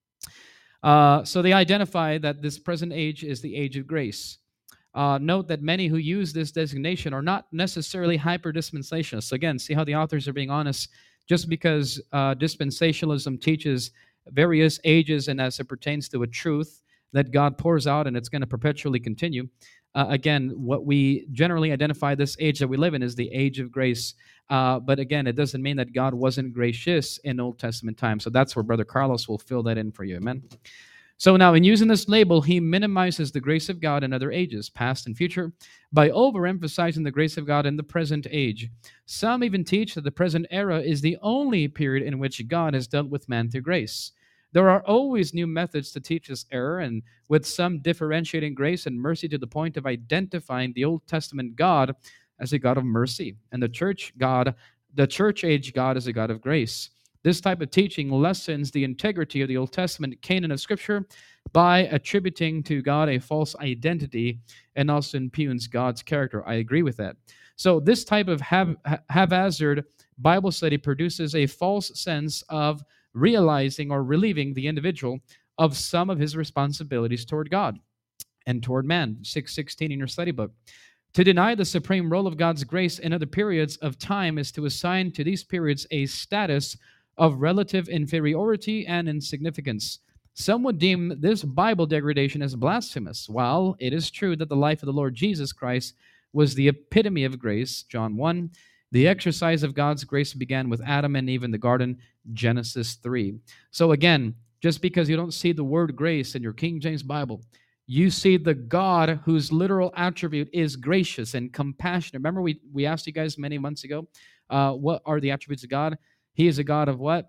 A: Uh, so they identify that this present age is the age of grace. Uh, note that many who use this designation are not necessarily hyper-dispensationalists. Again, see how the authors are being honest. Just because uh, dispensationalism teaches various ages and as it pertains to a truth that God pours out and it's going to perpetually continue, uh, again, what we generally identify this age that we live in is the age of grace. Uh, but again, it doesn't mean that God wasn't gracious in Old Testament times. So that's where Brother Carlos will fill that in for you. Amen. So now, in using this label, he minimizes the grace of God in other ages, past and future, by overemphasizing the grace of God in the present age. Some even teach that the present era is the only period in which God has dealt with man through grace. There are always new methods to teach this error, and with some differentiating grace and mercy to the point of identifying the Old Testament God as a God of mercy, and the church God, the church age God as a God of grace. This type of teaching lessens the integrity of the Old Testament canon of Scripture by attributing to God a false identity and also impugns God's character. I agree with that. So this type of hav- haphazard Bible study produces a false sense of realizing or relieving the individual of some of his responsibilities toward God and toward man. six sixteen in your study book. To deny the supreme role of God's grace in other periods of time is to assign to these periods a status of relative inferiority and insignificance. Some would deem this Bible degradation as blasphemous. While it is true that the life of the Lord Jesus Christ was the epitome of grace, John one, the exercise of God's grace began with Adam and Eve in the garden, Genesis three. So again, just because you don't see the word grace in your King James Bible, you see the God whose literal attribute is gracious and compassionate. Remember, we, we asked you guys many months ago, uh, what are the attributes of God? He is a God of what?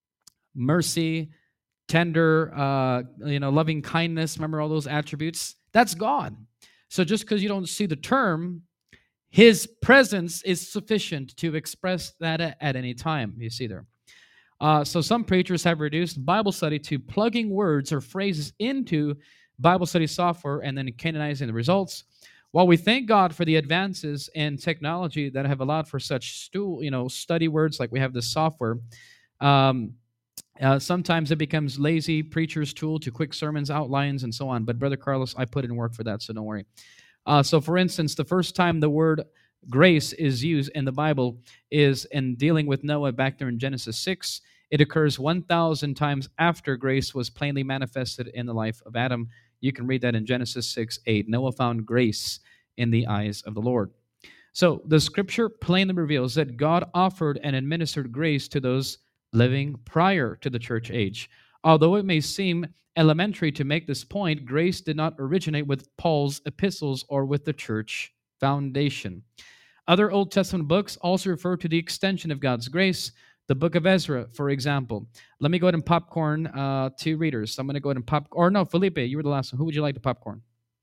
A: Mercy, tender, uh, you know, loving kindness. Remember all those attributes? That's God. So just because you don't see the term, his presence is sufficient to express that at, at any time. You see there. Uh, so some preachers have reduced Bible study to plugging words or phrases into Bible study software and then canonizing the results. While we thank God for the advances in technology that have allowed for such stu- you know, study words like we have this software, um, uh, sometimes it becomes lazy preacher's tool to quick sermons, outlines, and so on. But Brother Carlos, I put in work for that, so don't worry. Uh, so, for instance, the first time the word grace is used in the Bible is in dealing with Noah back there in Genesis six. It occurs one thousand times after grace was plainly manifested in the life of Adam. You can read that in Genesis six eight. Noah found grace in the eyes of the Lord. So the scripture plainly reveals that God offered and administered grace to those living prior to the church age. Although it may seem elementary to make this point, grace did not originate with Paul's epistles or with the church foundation. Other Old Testament books also refer to the extension of God's grace. The book of Ezra, for example. Let me go ahead and popcorn uh, two readers. I'm going to go ahead and pop, or no, Felipe, you were the last one. Who would you like to popcorn?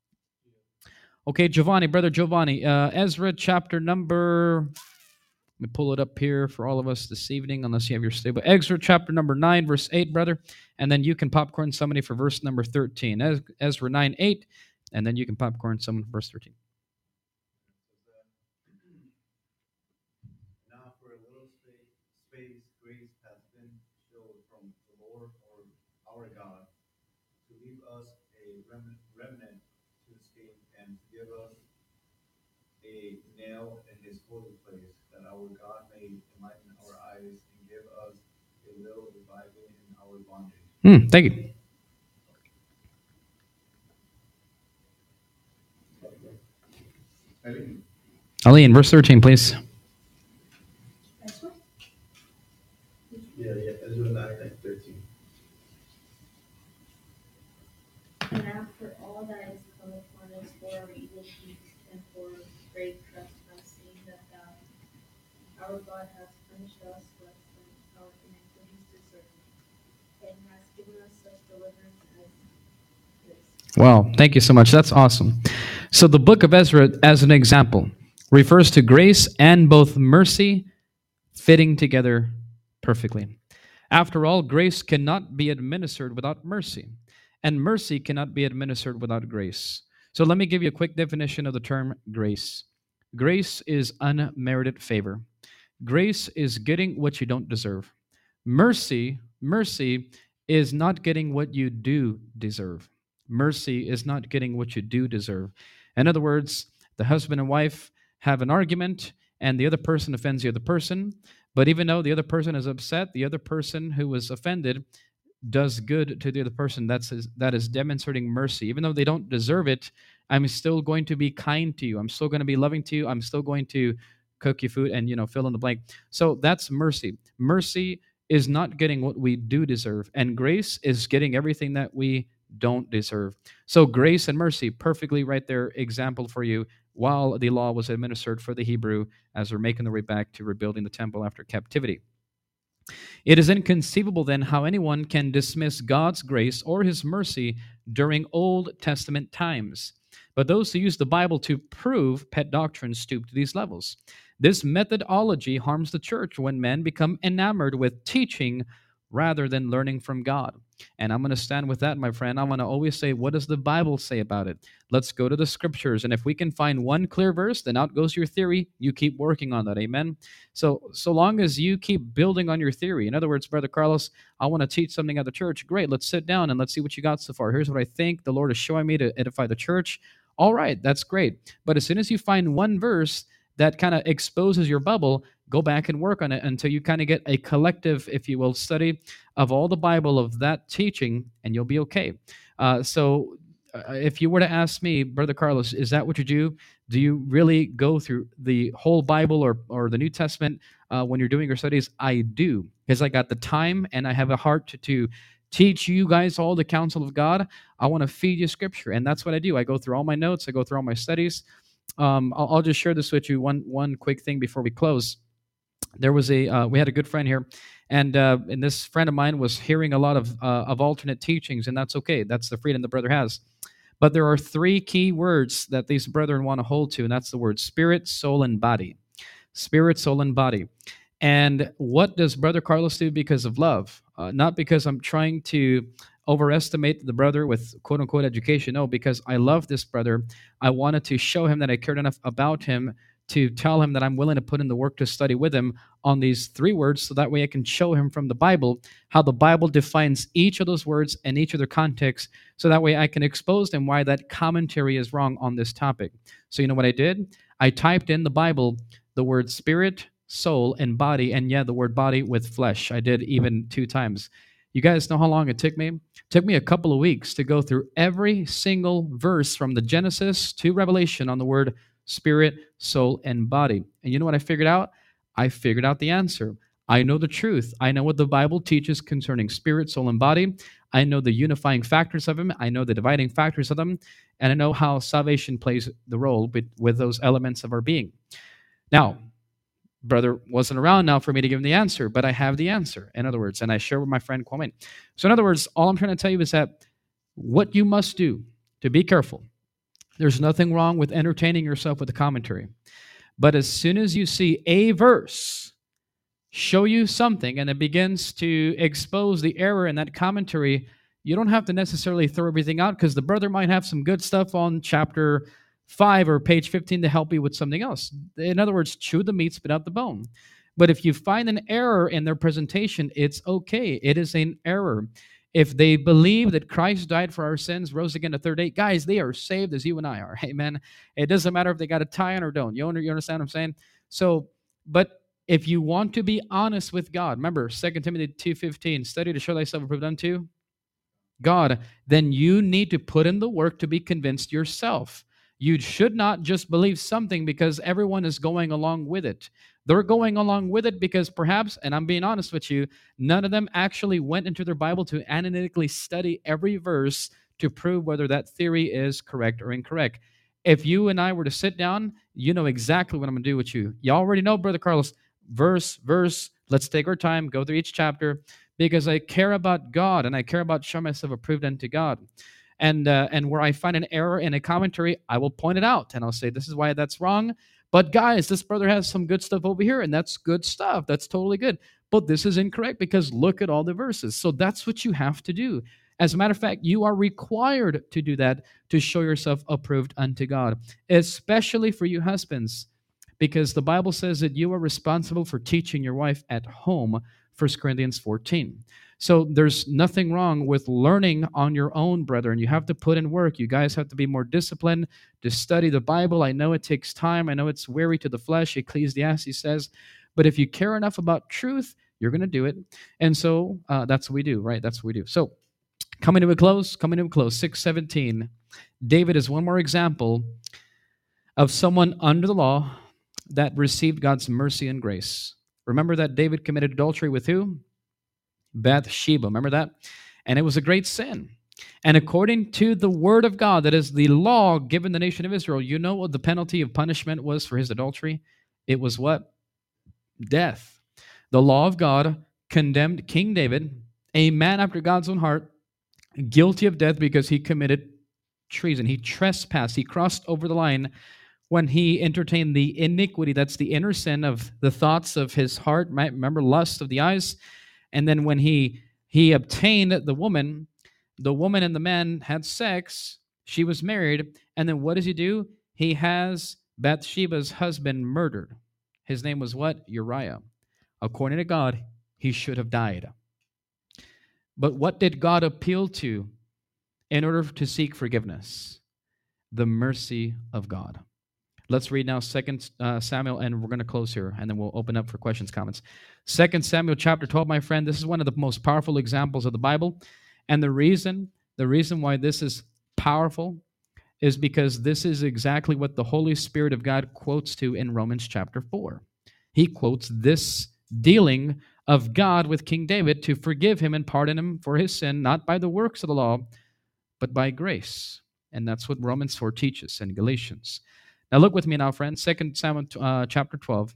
A: Okay, Giovanni, brother Giovanni, uh, Ezra chapter number, let me pull it up here for all of us this evening, unless you have your stable. Ezra chapter number nine, verse eight, brother, and then you can popcorn somebody for verse number thirteen. Ez- Ezra nine, eight, and then you can popcorn someone for verse thirteen.
B: Now for a little space, space grace has been showed from the Lord or our God to leave us a remnant, remnant to escape and to give us a nail in his holy place, that our God may enlighten our eyes and give us a little reviving in our bondage.
A: Hmm, thank you.
B: Aline.
A: Aline, verse thirteen, please.
B: Yeah, yeah, Ezra nine and thirteen.
C: And after all that is come upon us for our evil deeds and for great trespass, seeing that thou, our God, has punished us less than our iniquities deserve, and has given us such deliverance as this.
A: Wow, thank you so much. That's awesome. So the book of Ezra, as an example, refers to grace and both mercy fitting together perfectly. After all, grace cannot be administered without mercy, and mercy cannot be administered without grace. So let me give you a quick definition of the term grace. Grace is unmerited favor. Grace is getting what you don't deserve. Mercy, mercy is not getting what you do deserve. Mercy is not getting what you do deserve. In other words, the husband and wife have an argument and the other person offends the other person, but even though the other person is upset, the other person who was offended does good to the other person. That's that is demonstrating mercy. Even though they don't deserve it, I'm still going to be kind to you. I'm still going to be loving to you. I'm still going to cook your food and you know fill in the blank. So that's mercy. Mercy is not getting what we do deserve, and grace is getting everything that we don't deserve. So grace and mercy, perfectly right there, example for you while the law was administered for the Hebrew as they're making their way back to rebuilding the temple after captivity. It is inconceivable then how anyone can dismiss God's grace or his mercy during Old Testament times. But those who use the Bible to prove pet doctrines stoop to these levels. This methodology harms the church when men become enamored with teaching rather than learning from God. And I'm going to stand with that, my friend. I'm going to always say, what does the Bible say about it? Let's go to the scriptures. And if we can find one clear verse, then out goes your theory. You keep working on that. Amen. So, so long as you keep building on your theory, in other words, Brother Carlos, I want to teach something at the church. Great. Let's sit down and let's see what you got so far. Here's what I think the Lord is showing me to edify the church. All right. That's great. But as soon as you find one verse that kind of exposes your bubble, go back and work on it until you kind of get a collective, if you will, study of all the Bible of that teaching, and you'll be okay. Uh, so uh, if you were to ask me, Brother Carlos, is that what you do? Do you really go through the whole Bible or, or the New Testament uh, when you're doing your studies? I do, because I got the time and I have a heart to, to teach you guys all the counsel of God. I want to feed you Scripture, and that's what I do. I go through all my notes. I go through all my studies. Um, I'll, I'll just share this with you, one one quick thing before we close. There was a uh, we had a good friend here, and uh, and this friend of mine was hearing a lot of uh, of alternate teachings, and that's okay. That's the freedom the brother has. But there are three key words that these brethren want to hold to, and that's the word spirit, soul, and body. Spirit, soul, and body. And what does Brother Carlos do? Because of love, uh, not because I'm trying to overestimate the brother with quote unquote education. No, because I love this brother. I wanted to show him that I cared enough about him to tell him that I'm willing to put in the work to study with him on these three words, so that way I can show him from the Bible how the Bible defines each of those words and each of their contexts, so that way I can expose him why that commentary is wrong on this topic. So you know what I did? I typed in the Bible the word spirit, soul, and body, and yeah, the word body with flesh. I did even two times. You guys know how long it took me? It took me a couple of weeks to go through every single verse from the Genesis to Revelation on the word spirit, soul, and body. And you know what I figured out? I figured out the answer. I know the truth. I know what the Bible teaches concerning spirit, soul, and body. I know the unifying factors of them. I know the dividing factors of them. And I know how salvation plays the role with, with those elements of our being. Now, brother wasn't around now for me to give him the answer, but I have the answer, in other words, and I share with my friend Kwame. So in other words, all I'm trying to tell you is that what you must do to be careful, there's nothing wrong with entertaining yourself with the commentary. But as soon as you see a verse show you something and it begins to expose the error in that commentary, you don't have to necessarily throw everything out, because the brother might have some good stuff on chapter five or page fifteen to help you with something else. In other words, chew the meat, spit out the bone. But if you find an error in their presentation, it's okay. It is an error. If they believe that Christ died for our sins, rose again the third day, guys, they are saved as you and I are. Amen. It doesn't matter if they got a tie on or don't. You understand what I'm saying? So, but if you want to be honest with God, remember Second Timothy two fifteen, study to show thyself approved unto God, then you need to put in the work to be convinced yourself. You should not just believe something because everyone is going along with it. They're going along with it because perhaps, and I'm being honest with you, none of them actually went into their Bible to analytically study every verse to prove whether that theory is correct or incorrect. If you and I were to sit down, you know exactly what I'm going to do with you. You already know, Brother Carlos, verse, verse, let's take our time, go through each chapter, because I care about God and I care about showing myself approved unto God. And uh, and where I find an error in a commentary, I will point it out and I'll say, this is why that's wrong. But guys, this brother has some good stuff over here, and that's good stuff. That's totally good. But this is incorrect because look at all the verses. So that's what you have to do. As a matter of fact, you are required to do that to show yourself approved unto God, especially for you husbands, because the Bible says that you are responsible for teaching your wife at home, First Corinthians fourteen. So there's nothing wrong with learning on your own, brethren. You have to put in work. You guys have to be more disciplined to study the Bible. I know it takes time. I know it's weary to the flesh, Ecclesiastes says. But if you care enough about truth, you're going to do it. And so uh, that's what we do, right? That's what we do. So coming to a close, coming to a close, six seventeen. David is one more example of someone under the law that received God's mercy and grace. Remember that David committed adultery with who? Bathsheba, remember that? And it was a great sin. And according to the word of God, that is the law given the nation of Israel, you know what the penalty of punishment was for his adultery? It was what? Death. The law of God condemned King David, a man after God's own heart, guilty of death because he committed treason. He trespassed. He crossed over the line when he entertained the iniquity. That's the inner sin of the thoughts of his heart. Right? Remember, lust of the eyes. And then when he he obtained the woman, the woman and the man had sex. She was married. And then what does he do? He has Bathsheba's husband murdered. His name was what? Uriah. According to God, he should have died. But what did God appeal to in order to seek forgiveness? The mercy of God. Let's read now Second uh, Samuel, and we're going to close here, and then we'll open up for questions, comments. Second Samuel chapter twelve, my friend, this is one of the most powerful examples of the Bible. And the reason, the reason why this is powerful is because this is exactly what the Holy Spirit of God quotes to in Romans chapter four. He quotes this dealing of God with King David to forgive him and pardon him for his sin, not by the works of the law, but by grace. And that's what Romans four teaches and Galatians. Now look with me now, friends. Second Samuel uh, chapter twelve.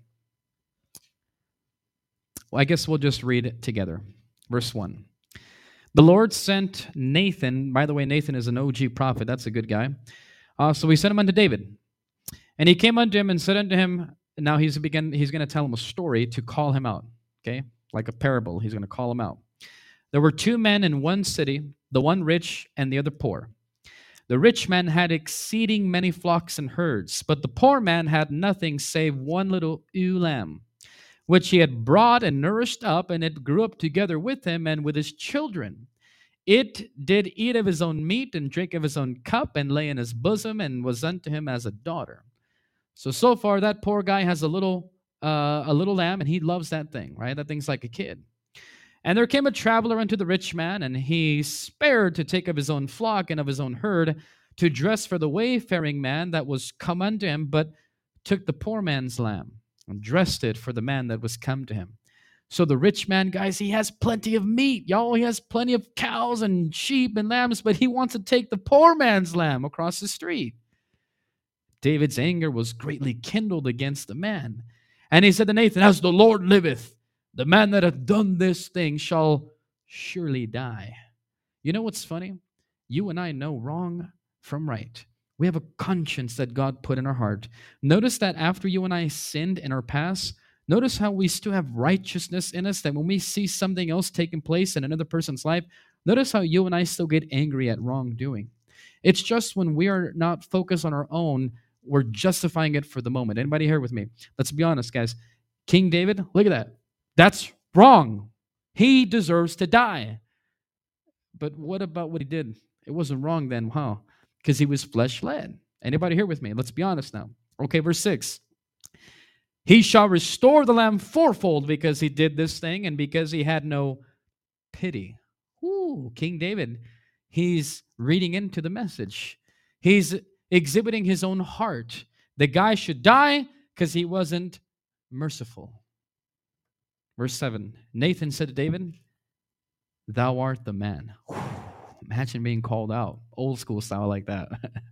A: Well, I guess we'll just read it together. Verse one. The Lord sent Nathan. By the way, Nathan is an O G prophet. That's a good guy. Uh, so he sent him unto David. And he came unto him and said unto him, now he's, begin, he's going to tell him a story to call him out. Okay? Like a parable. He's going to call him out. There were two men in one city, the one rich and the other poor. The rich man had exceeding many flocks and herds, but the poor man had nothing save one little ewe lamb, which he had brought and nourished up, and it grew up together with him and with his children. It did eat of his own meat and drink of his own cup and lay in his bosom and was unto him as a daughter. So, so far, that poor guy has a little, uh, a little lamb, and he loves that thing, right? That thing's like a kid. And there came a traveler unto the rich man, and he spared to take of his own flock and of his own herd to dress for the wayfaring man that was come unto him, but took the poor man's lamb and dressed it for the man that was come to him. So the rich man, guys, he has plenty of meat, y'all. He has plenty of cows and sheep and lambs, but he wants to take the poor man's lamb across the street. David's anger was greatly kindled against the man. And he said to Nathan, as the Lord liveth, the man that hath done this thing shall surely die. You know what's funny? You and I know wrong from right. We have a conscience that God put in our heart. Notice that after you and I sinned in our past, notice how we still have righteousness in us, that when we see something else taking place in another person's life, notice how you and I still get angry at wrongdoing. It's just when we are not focused on our own, we're justifying it for the moment. Anybody here with me? Let's be honest, guys. King David, look at that. That's wrong. He deserves to die. But what about what he did? It wasn't wrong then, huh? Because he was flesh-led. Anybody here with me? Let's be honest now. Okay, verse six. He shall restore the lamb fourfold because he did this thing and because he had no pity. Ooh, King David, he's reading into the message. He's exhibiting his own heart. The guy should die because he wasn't merciful. Verse seven, Nathan said to David, thou art the man. Whew, imagine being called out. Old school style like that.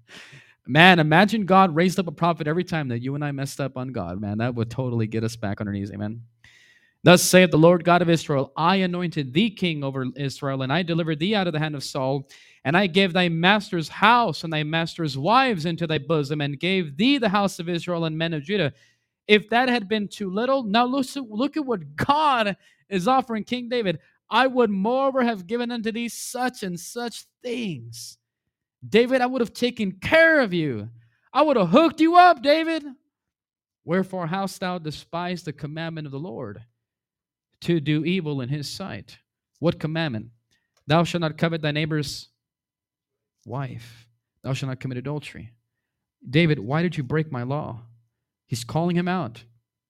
A: Man, imagine God raised up a prophet every time that you and I messed up on God. Man, that would totally get us back on our knees. Amen. Thus saith the Lord God of Israel, I anointed thee king over Israel, and I delivered thee out of the hand of Saul, and I gave thy master's house and thy master's wives into thy bosom, and gave thee the house of Israel and men of Judah. If that had been too little, now look, look at what God is offering King David. I would moreover have given unto thee such and such things. David, I would have taken care of you. I would have hooked you up, David. Wherefore hast thou despised the commandment of the Lord to do evil in his sight? What commandment? Thou shalt not covet thy neighbor's wife. Thou shalt not commit adultery. David, why did you break my law? He's calling him out.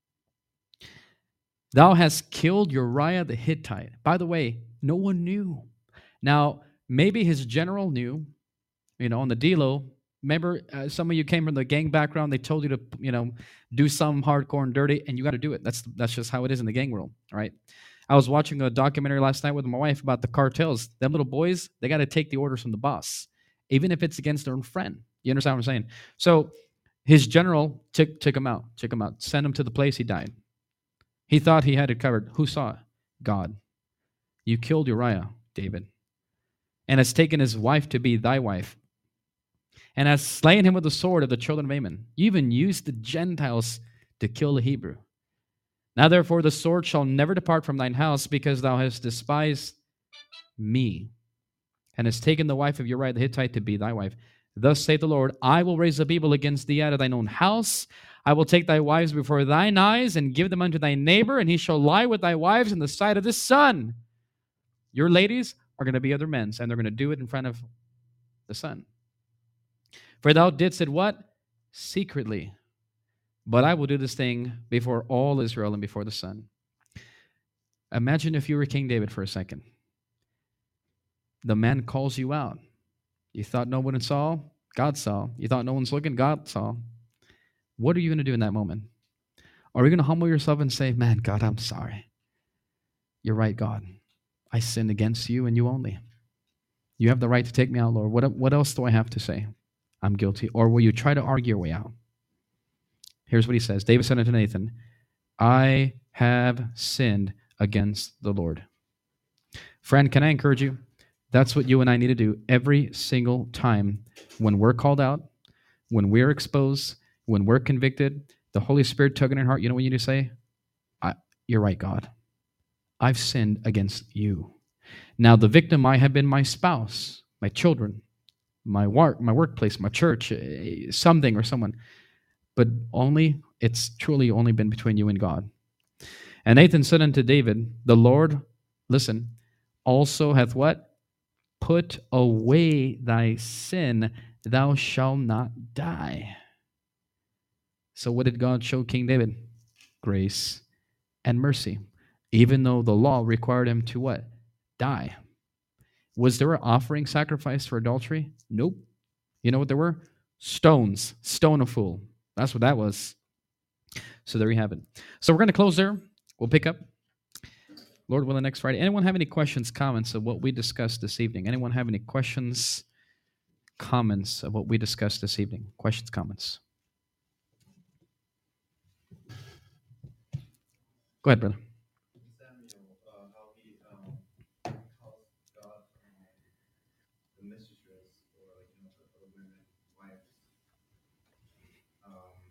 A: Thou hast killed Uriah the Hittite. By the way, no one knew. Now, maybe his general knew, you know, on the D-Lo. Remember, uh, some of you came from the gang background. They told you to, you know, do some hardcore and dirty, and you got to do it. That's that's just how it is in the gang world, all right? I was watching a documentary last night with my wife about the cartels. Them little boys, they got to take the orders from the boss, even if it's against their own friend. You understand what I'm saying? So his general took, took him out, took him out, sent him to the place he died. He thought he had it covered. Who saw it? God. You killed Uriah, David, and has taken his wife to be thy wife, and has slain him with the sword of the children of Ammon. You even used the Gentiles to kill the Hebrew. Now therefore the sword shall never depart from thine house, because thou hast despised me, and hast taken the wife of Uriah the Hittite to be thy wife. Thus saith the Lord, I will raise up evil against thee out of thine own house. I will take thy wives before thine eyes, and give them unto thy neighbor, and he shall lie with thy wives in the sight of the sun. Your ladies are going to be other men's, and they're going to do it in front of the sun. For thou didst it what? Secretly. But I will do this thing before all Israel and before the sun. Imagine if you were King David for a second. The man calls you out. You thought no one saw? God saw. You thought no one's looking? God saw. What are you going to do in that moment? Are you going to humble yourself and say, man, God, I'm sorry. You're right, God. I sinned against you and you only. You have the right to take me out, Lord. What, what else do I have to say? I'm guilty. Or will you try to argue your way out? Here's what he says. David said unto Nathan, I have sinned against the Lord. Friend, can I encourage you? That's what you and I need to do every single time when we're called out, when we're exposed, when we're convicted, the Holy Spirit tugging in our heart. You know what you need to say? I, you're right, God. I've sinned against you. Now, the victim might have been my spouse, my children, my work, my workplace, my church, something or someone. But only, it's truly only been between you and God. And Nathan said unto David, the Lord, listen, also hath what? Put away thy sin, thou shalt not die. So what did God show King David? Grace and mercy. Even though the law required him to what? Die. Was there an offering sacrifice for adultery? Nope. You know what there were? Stones. Stone a fool. That's what that was. So there you have it. So we're going to close there. We'll pick up, Lord willing, next Friday. Anyone have any questions, comments of what we discussed this evening? Anyone have any questions, comments of what we discussed this evening? Questions, comments? Go ahead, brother.
B: Samuel, uh, how he um, calls God um, the mistress, or you know, the, the women, wives. Um,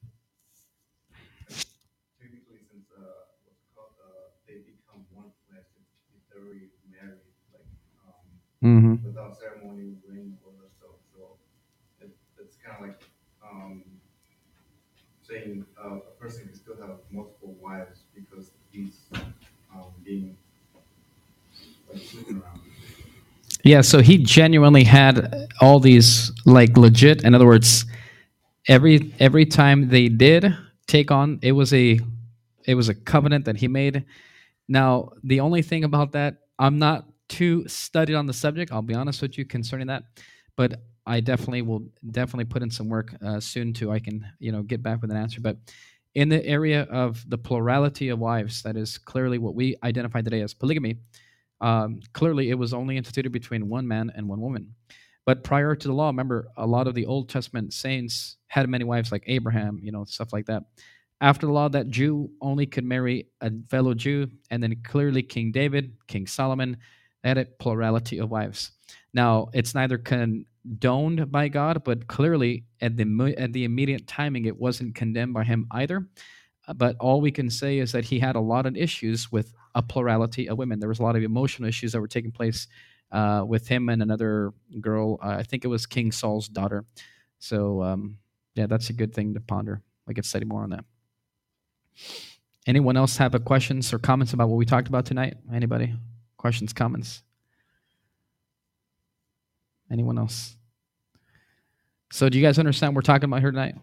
B: Technically, since uh, what's it called, uh, they become one flesh if they're already married, like um,
A: Mm-hmm.
B: without ceremony, ring, or so. So it, it's kind of like um, saying uh, a person can still have multiple wives because he's um, being like sleeping around.
A: Yeah, so he genuinely had all these, like, legit. In other words, every every time they did take on, it was a it was a covenant that he made. Now, the only thing about that, I'm not too studied on the subject. I'll be honest with you concerning that, but I definitely will definitely put in some work uh, soon too. I can you know get back with an answer. But in the area of the plurality of wives, that is clearly what we identify today as polygamy. Um, clearly, it was only instituted between one man and one woman. But prior to the law, remember, a lot of the Old Testament saints had many wives, like Abraham, you know, stuff like that. After the law, that Jew only could marry a fellow Jew, and then clearly King David, King Solomon, they had a plurality of wives. Now, it's neither condoned by God, but clearly at the at the immediate timing, it wasn't condemned by him either. But all we can say is that he had a lot of issues with a plurality of women. There was a lot of emotional issues that were taking place uh, with him and another girl. Uh, I think it was King Saul's daughter. So, um, yeah, that's a good thing to ponder. I could study more on that. Anyone else have a questions or comments about what we talked about tonight? Anybody? Questions, comments? Anyone else? So do you guys understand what we're talking about here tonight?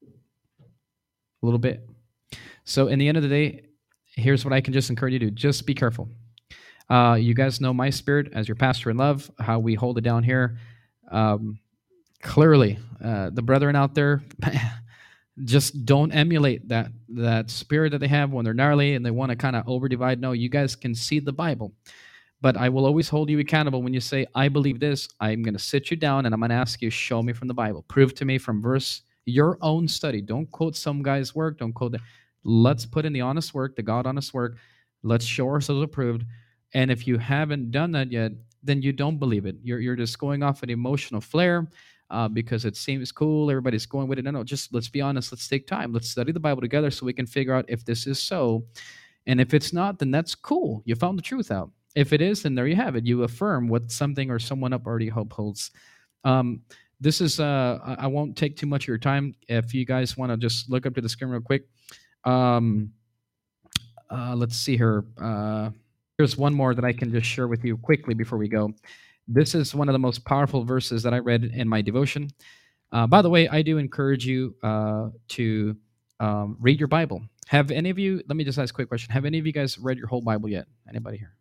A: A little bit. So in the end of the day, here's what I can just encourage you to do. Just be careful. Uh, you guys know my spirit as your pastor in love, how we hold it down here. Um, clearly, uh, the brethren out there, Just don't emulate that that spirit that they have when they're gnarly and they want to kind of over divide. No, you guys can see the Bible. But I will always hold you accountable when you say, I believe this. I'm going to sit you down and I'm going to ask you, show me from the Bible. Prove to me from verse, your own study. Don't quote some guy's work. Don't quote that. Let's put in the honest work, the God honest work. Let's show ourselves approved. And if you haven't done that yet, then you don't believe it. You're, you're just going off an emotional flare uh, because it seems cool. Everybody's going with it. No, no, just let's be honest. Let's take time. Let's study the Bible together so we can figure out if this is so. And if it's not, then that's cool. You found the truth out. If it is, then there you have it. You affirm what something or someone up already upholds. Um, this is, uh, I I won't take too much of your time. If you guys want to just look up to the screen real quick. Um, uh, let's see here. Uh, here's one more that I can just share with you quickly before we go. This is one of the most powerful verses that I read in my devotion. Uh, by the way, I do encourage you uh, to um, read your Bible. Have any of you, let me just ask a quick question. Have any of you guys read your whole Bible yet? Anybody here?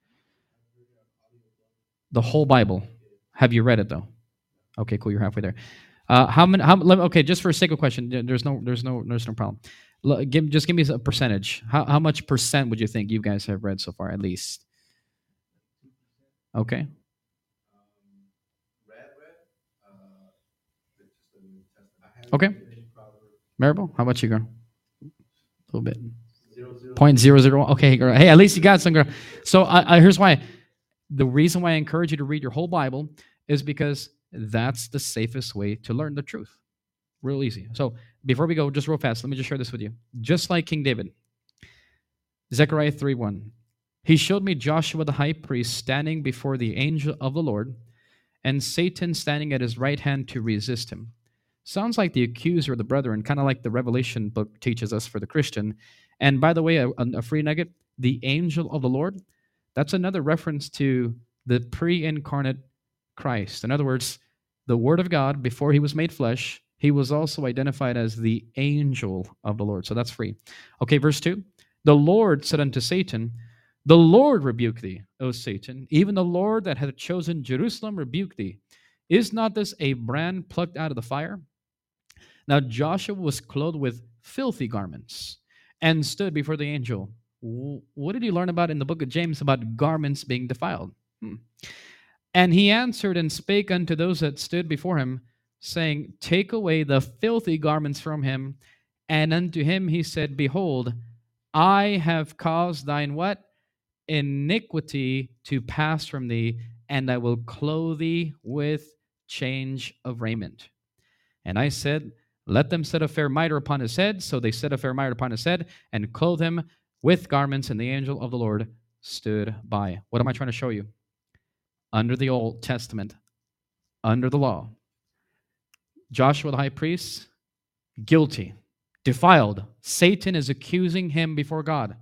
A: The whole Bible. Have you read it though? Okay, cool. You're halfway there. Uh, how many? How? let- Okay, just for a sake of question, there- there's no, there's no, there's no problem. L- give, just give me a percentage. How, how much percent would you think you guys have read so far, at least? Okay.
B: Um, Red, red, uh, it's just the New Testament. I haven't
A: Okay.
B: finished Proverbs
A: Maribel, how about you, girl? A little bit.
B: zero, zero.
A: Point zero zero one. Okay, girl. Hey, at least you got some, girl. So I, I, here's why. The reason why I encourage you to read your whole Bible is because that's the safest way to learn the truth. Real easy. So before we go, just real fast, let me just share this with you. Just like King David, Zechariah three one. He showed me Joshua the high priest standing before the angel of the Lord, and Satan standing at his right hand to resist him. Sounds like the accuser of the brethren, kind of like the Revelation book teaches us for the Christian. And by the way, a, a free nugget, the angel of the Lord, that's another reference to the pre-incarnate Christ. In other words, the Word of God, before he was made flesh, he was also identified as the angel of the Lord. So that's free. Okay, verse two. The Lord said unto Satan, the Lord rebuke thee, O Satan. Even the Lord that hath chosen Jerusalem rebuke thee. Is not this a brand plucked out of the fire? Now Joshua was clothed with filthy garments and stood before the angel. What did you learn about in the book of James about garments being defiled? Hmm. And he answered and spake unto those that stood before him, saying, take away the filthy garments from him. And unto him he said, behold, I have caused thine what? Iniquity to pass from thee, and I will clothe thee with change of raiment. And I said, let them set a fair mitre upon his head. So they set a fair mitre upon his head and clothed him with garments, and the angel of the Lord stood by. What am I trying to show you? Under the Old Testament, under the law, Joshua the high priest, guilty, defiled. Satan is accusing him before God.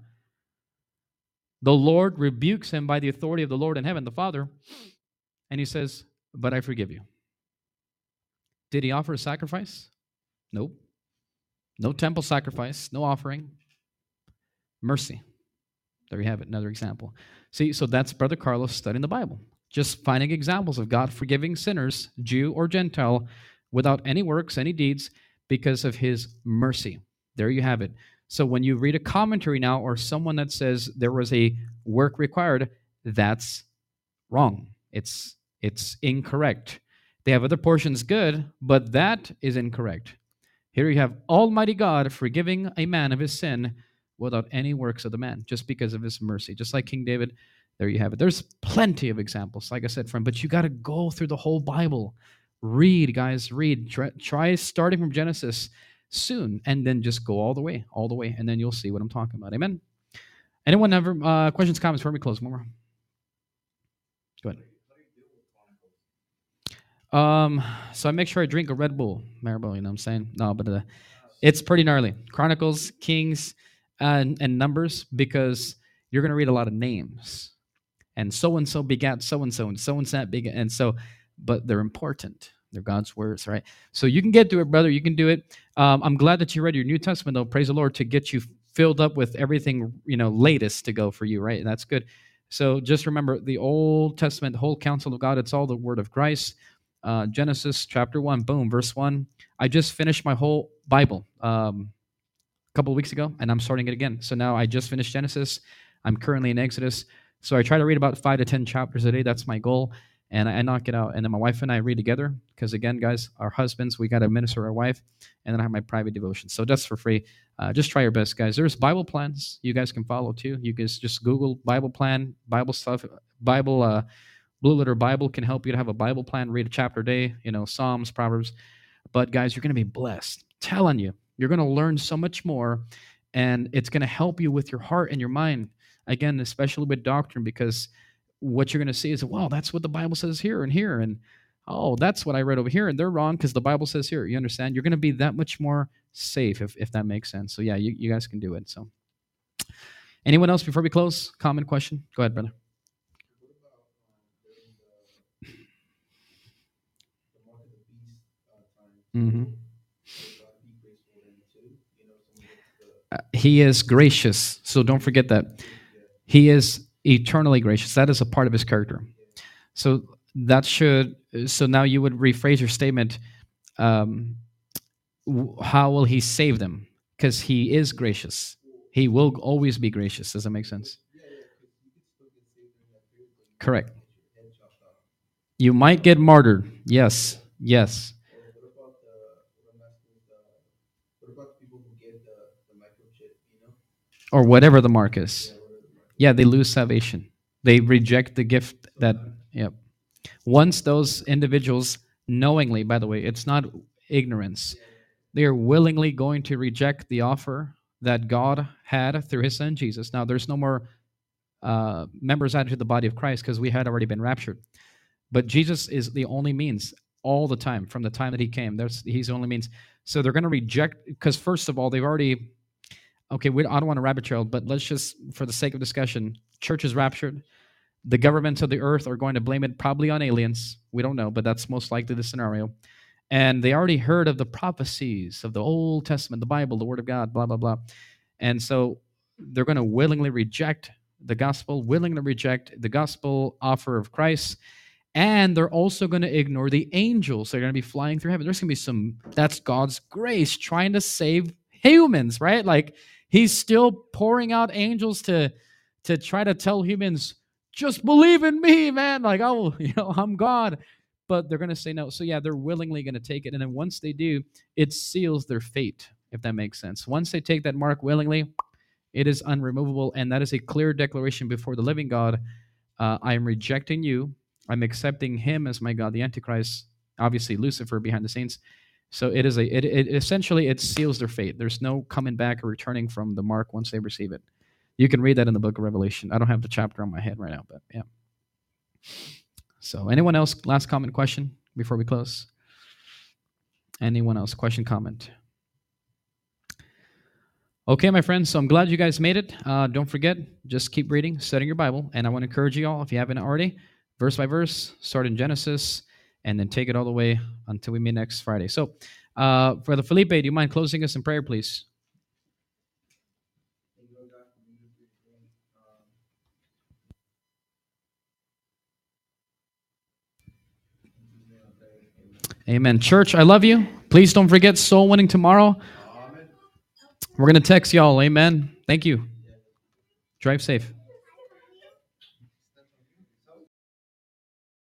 A: The Lord rebukes him by the authority of the Lord in heaven, the Father, and he says, but I forgive you. Did he offer a sacrifice? Nope. No temple sacrifice, no offering. Mercy. There you have it, another example. See, so that's Brother Carlos studying the Bible. Just finding examples of God forgiving sinners, Jew or Gentile, without any works, any deeds, because of his mercy. There you have it. So when you read a commentary now or someone that says there was a work required, that's wrong. It's it's incorrect. They have other portions good, but that is incorrect. Here you have Almighty God forgiving a man of his sin without any works of the man, just because of his mercy. Just like King David, there you have it. There's plenty of examples, like I said, friend, but you got to go through the whole Bible. Read, guys, read. Try, try starting from Genesis soon, and then just go all the way, all the way, and then you'll see what I'm talking about. Amen? Anyone have uh, questions, comments before we close? One more. Go ahead. Um, so I make sure I drink a Red Bull, Maribel, you know what I'm saying? No, but uh, it's pretty gnarly. Chronicles, Kings, and, and Numbers, because you're going to read a lot of names. And so-and-so begat so-and-so, and so-and-so begat, and so, but they're important. They're God's words, right? So you can get to it, brother. You can do it. Um, I'm glad that you read your New Testament, though. Praise the Lord, to get you filled up with everything, you know, latest to go for you, right? And that's good. So just remember, the Old Testament, the whole counsel of God, it's all the word of Christ. uh, Genesis chapter one, boom, verse one. I just finished my whole Bible um, a couple of weeks ago, and I'm starting it again. So now I just finished Genesis. I'm currently in Exodus. So I try to read about five to ten chapters a day. That's my goal. And I, I knock it out. And then my wife and I read together because, again, guys, our husbands, we got to minister our wife. And then I have my private devotion. So that's for free. Uh, just try your best, guys. There's Bible plans you guys can follow, too. You guys just Google Bible plan, Bible stuff, Bible, uh, Blue Letter Bible can help you to have a Bible plan, read a chapter a day, you know, Psalms, Proverbs. But, guys, you're going to be blessed. I'm telling you, you're going to learn so much more. And it's going to help you with your heart and your mind. Again, especially with doctrine, because what you're going to see is, wow, that's what the Bible says here and here. And, oh, that's what I read over here. And they're wrong because the Bible says here. You understand? You're going to be that much more safe, if, if that makes sense. So, yeah, you, you guys can do it. So, anyone else before we close? Comment, question? Go ahead, brother. Mm-hmm. Uh, he is gracious. So don't forget that. He is eternally gracious. That is a part of his character. So that should, so now you would rephrase your statement, um, how will he save them? Because he is gracious. He will always be gracious. Does that make sense? Correct. You might get martyred. Yes. Yes. Or whatever the mark is. Yeah, they lose salvation. They reject the gift that, yep. Once those individuals knowingly, by the way, it's not ignorance. They are willingly going to reject the offer that God had through his son Jesus. Now, there's no more uh, members added to the body of Christ because we had already been raptured. But Jesus is the only means all the time, from the time that he came. There's, he's the only means. So they're going to reject, because first of all, they've already, okay, we, I don't want to rabbit trail, but let's just, for the sake of discussion, church is raptured. The governments of the earth are going to blame it probably on aliens. We don't know, but that's most likely the scenario. And they already heard of the prophecies of the Old Testament, the Bible, the Word of God, blah, blah, blah. And so they're going to willingly reject the gospel, willingly reject the gospel offer of Christ. And they're also going to ignore the angels. They're going to be flying through heaven. There's going to be some, that's God's grace trying to save humans, right? Like he's still pouring out angels to, to try to tell humans, just believe in me, man. Like, oh, you know, I'm God. But they're going to say no. So yeah, they're willingly going to take it. And then once they do, it seals their fate, if that makes sense. Once they take that mark willingly, it is unremovable. And that is a clear declaration before the living God. Uh, I am rejecting you. I'm accepting him as my God, the Antichrist, obviously Lucifer behind the scenes. So it is a, it, it essentially, it seals their fate. There's no coming back or returning from the mark once they receive it. You can read that in the book of Revelation. I don't have the chapter on my head right now, but yeah. So anyone else, last comment, question before we close? Anyone else, question, comment? Okay, my friends, so I'm glad you guys made it. Uh, don't forget, just keep reading, studying your Bible. And I want to encourage you all, if you haven't already, verse by verse, start in Genesis, and then take it all the way until we meet next Friday. So, uh, Brother Felipe, do you mind closing us in prayer, please? Amen. Church, I love you. Please don't forget soul winning tomorrow. We're going to text y'all. Amen. Thank you. Drive safe.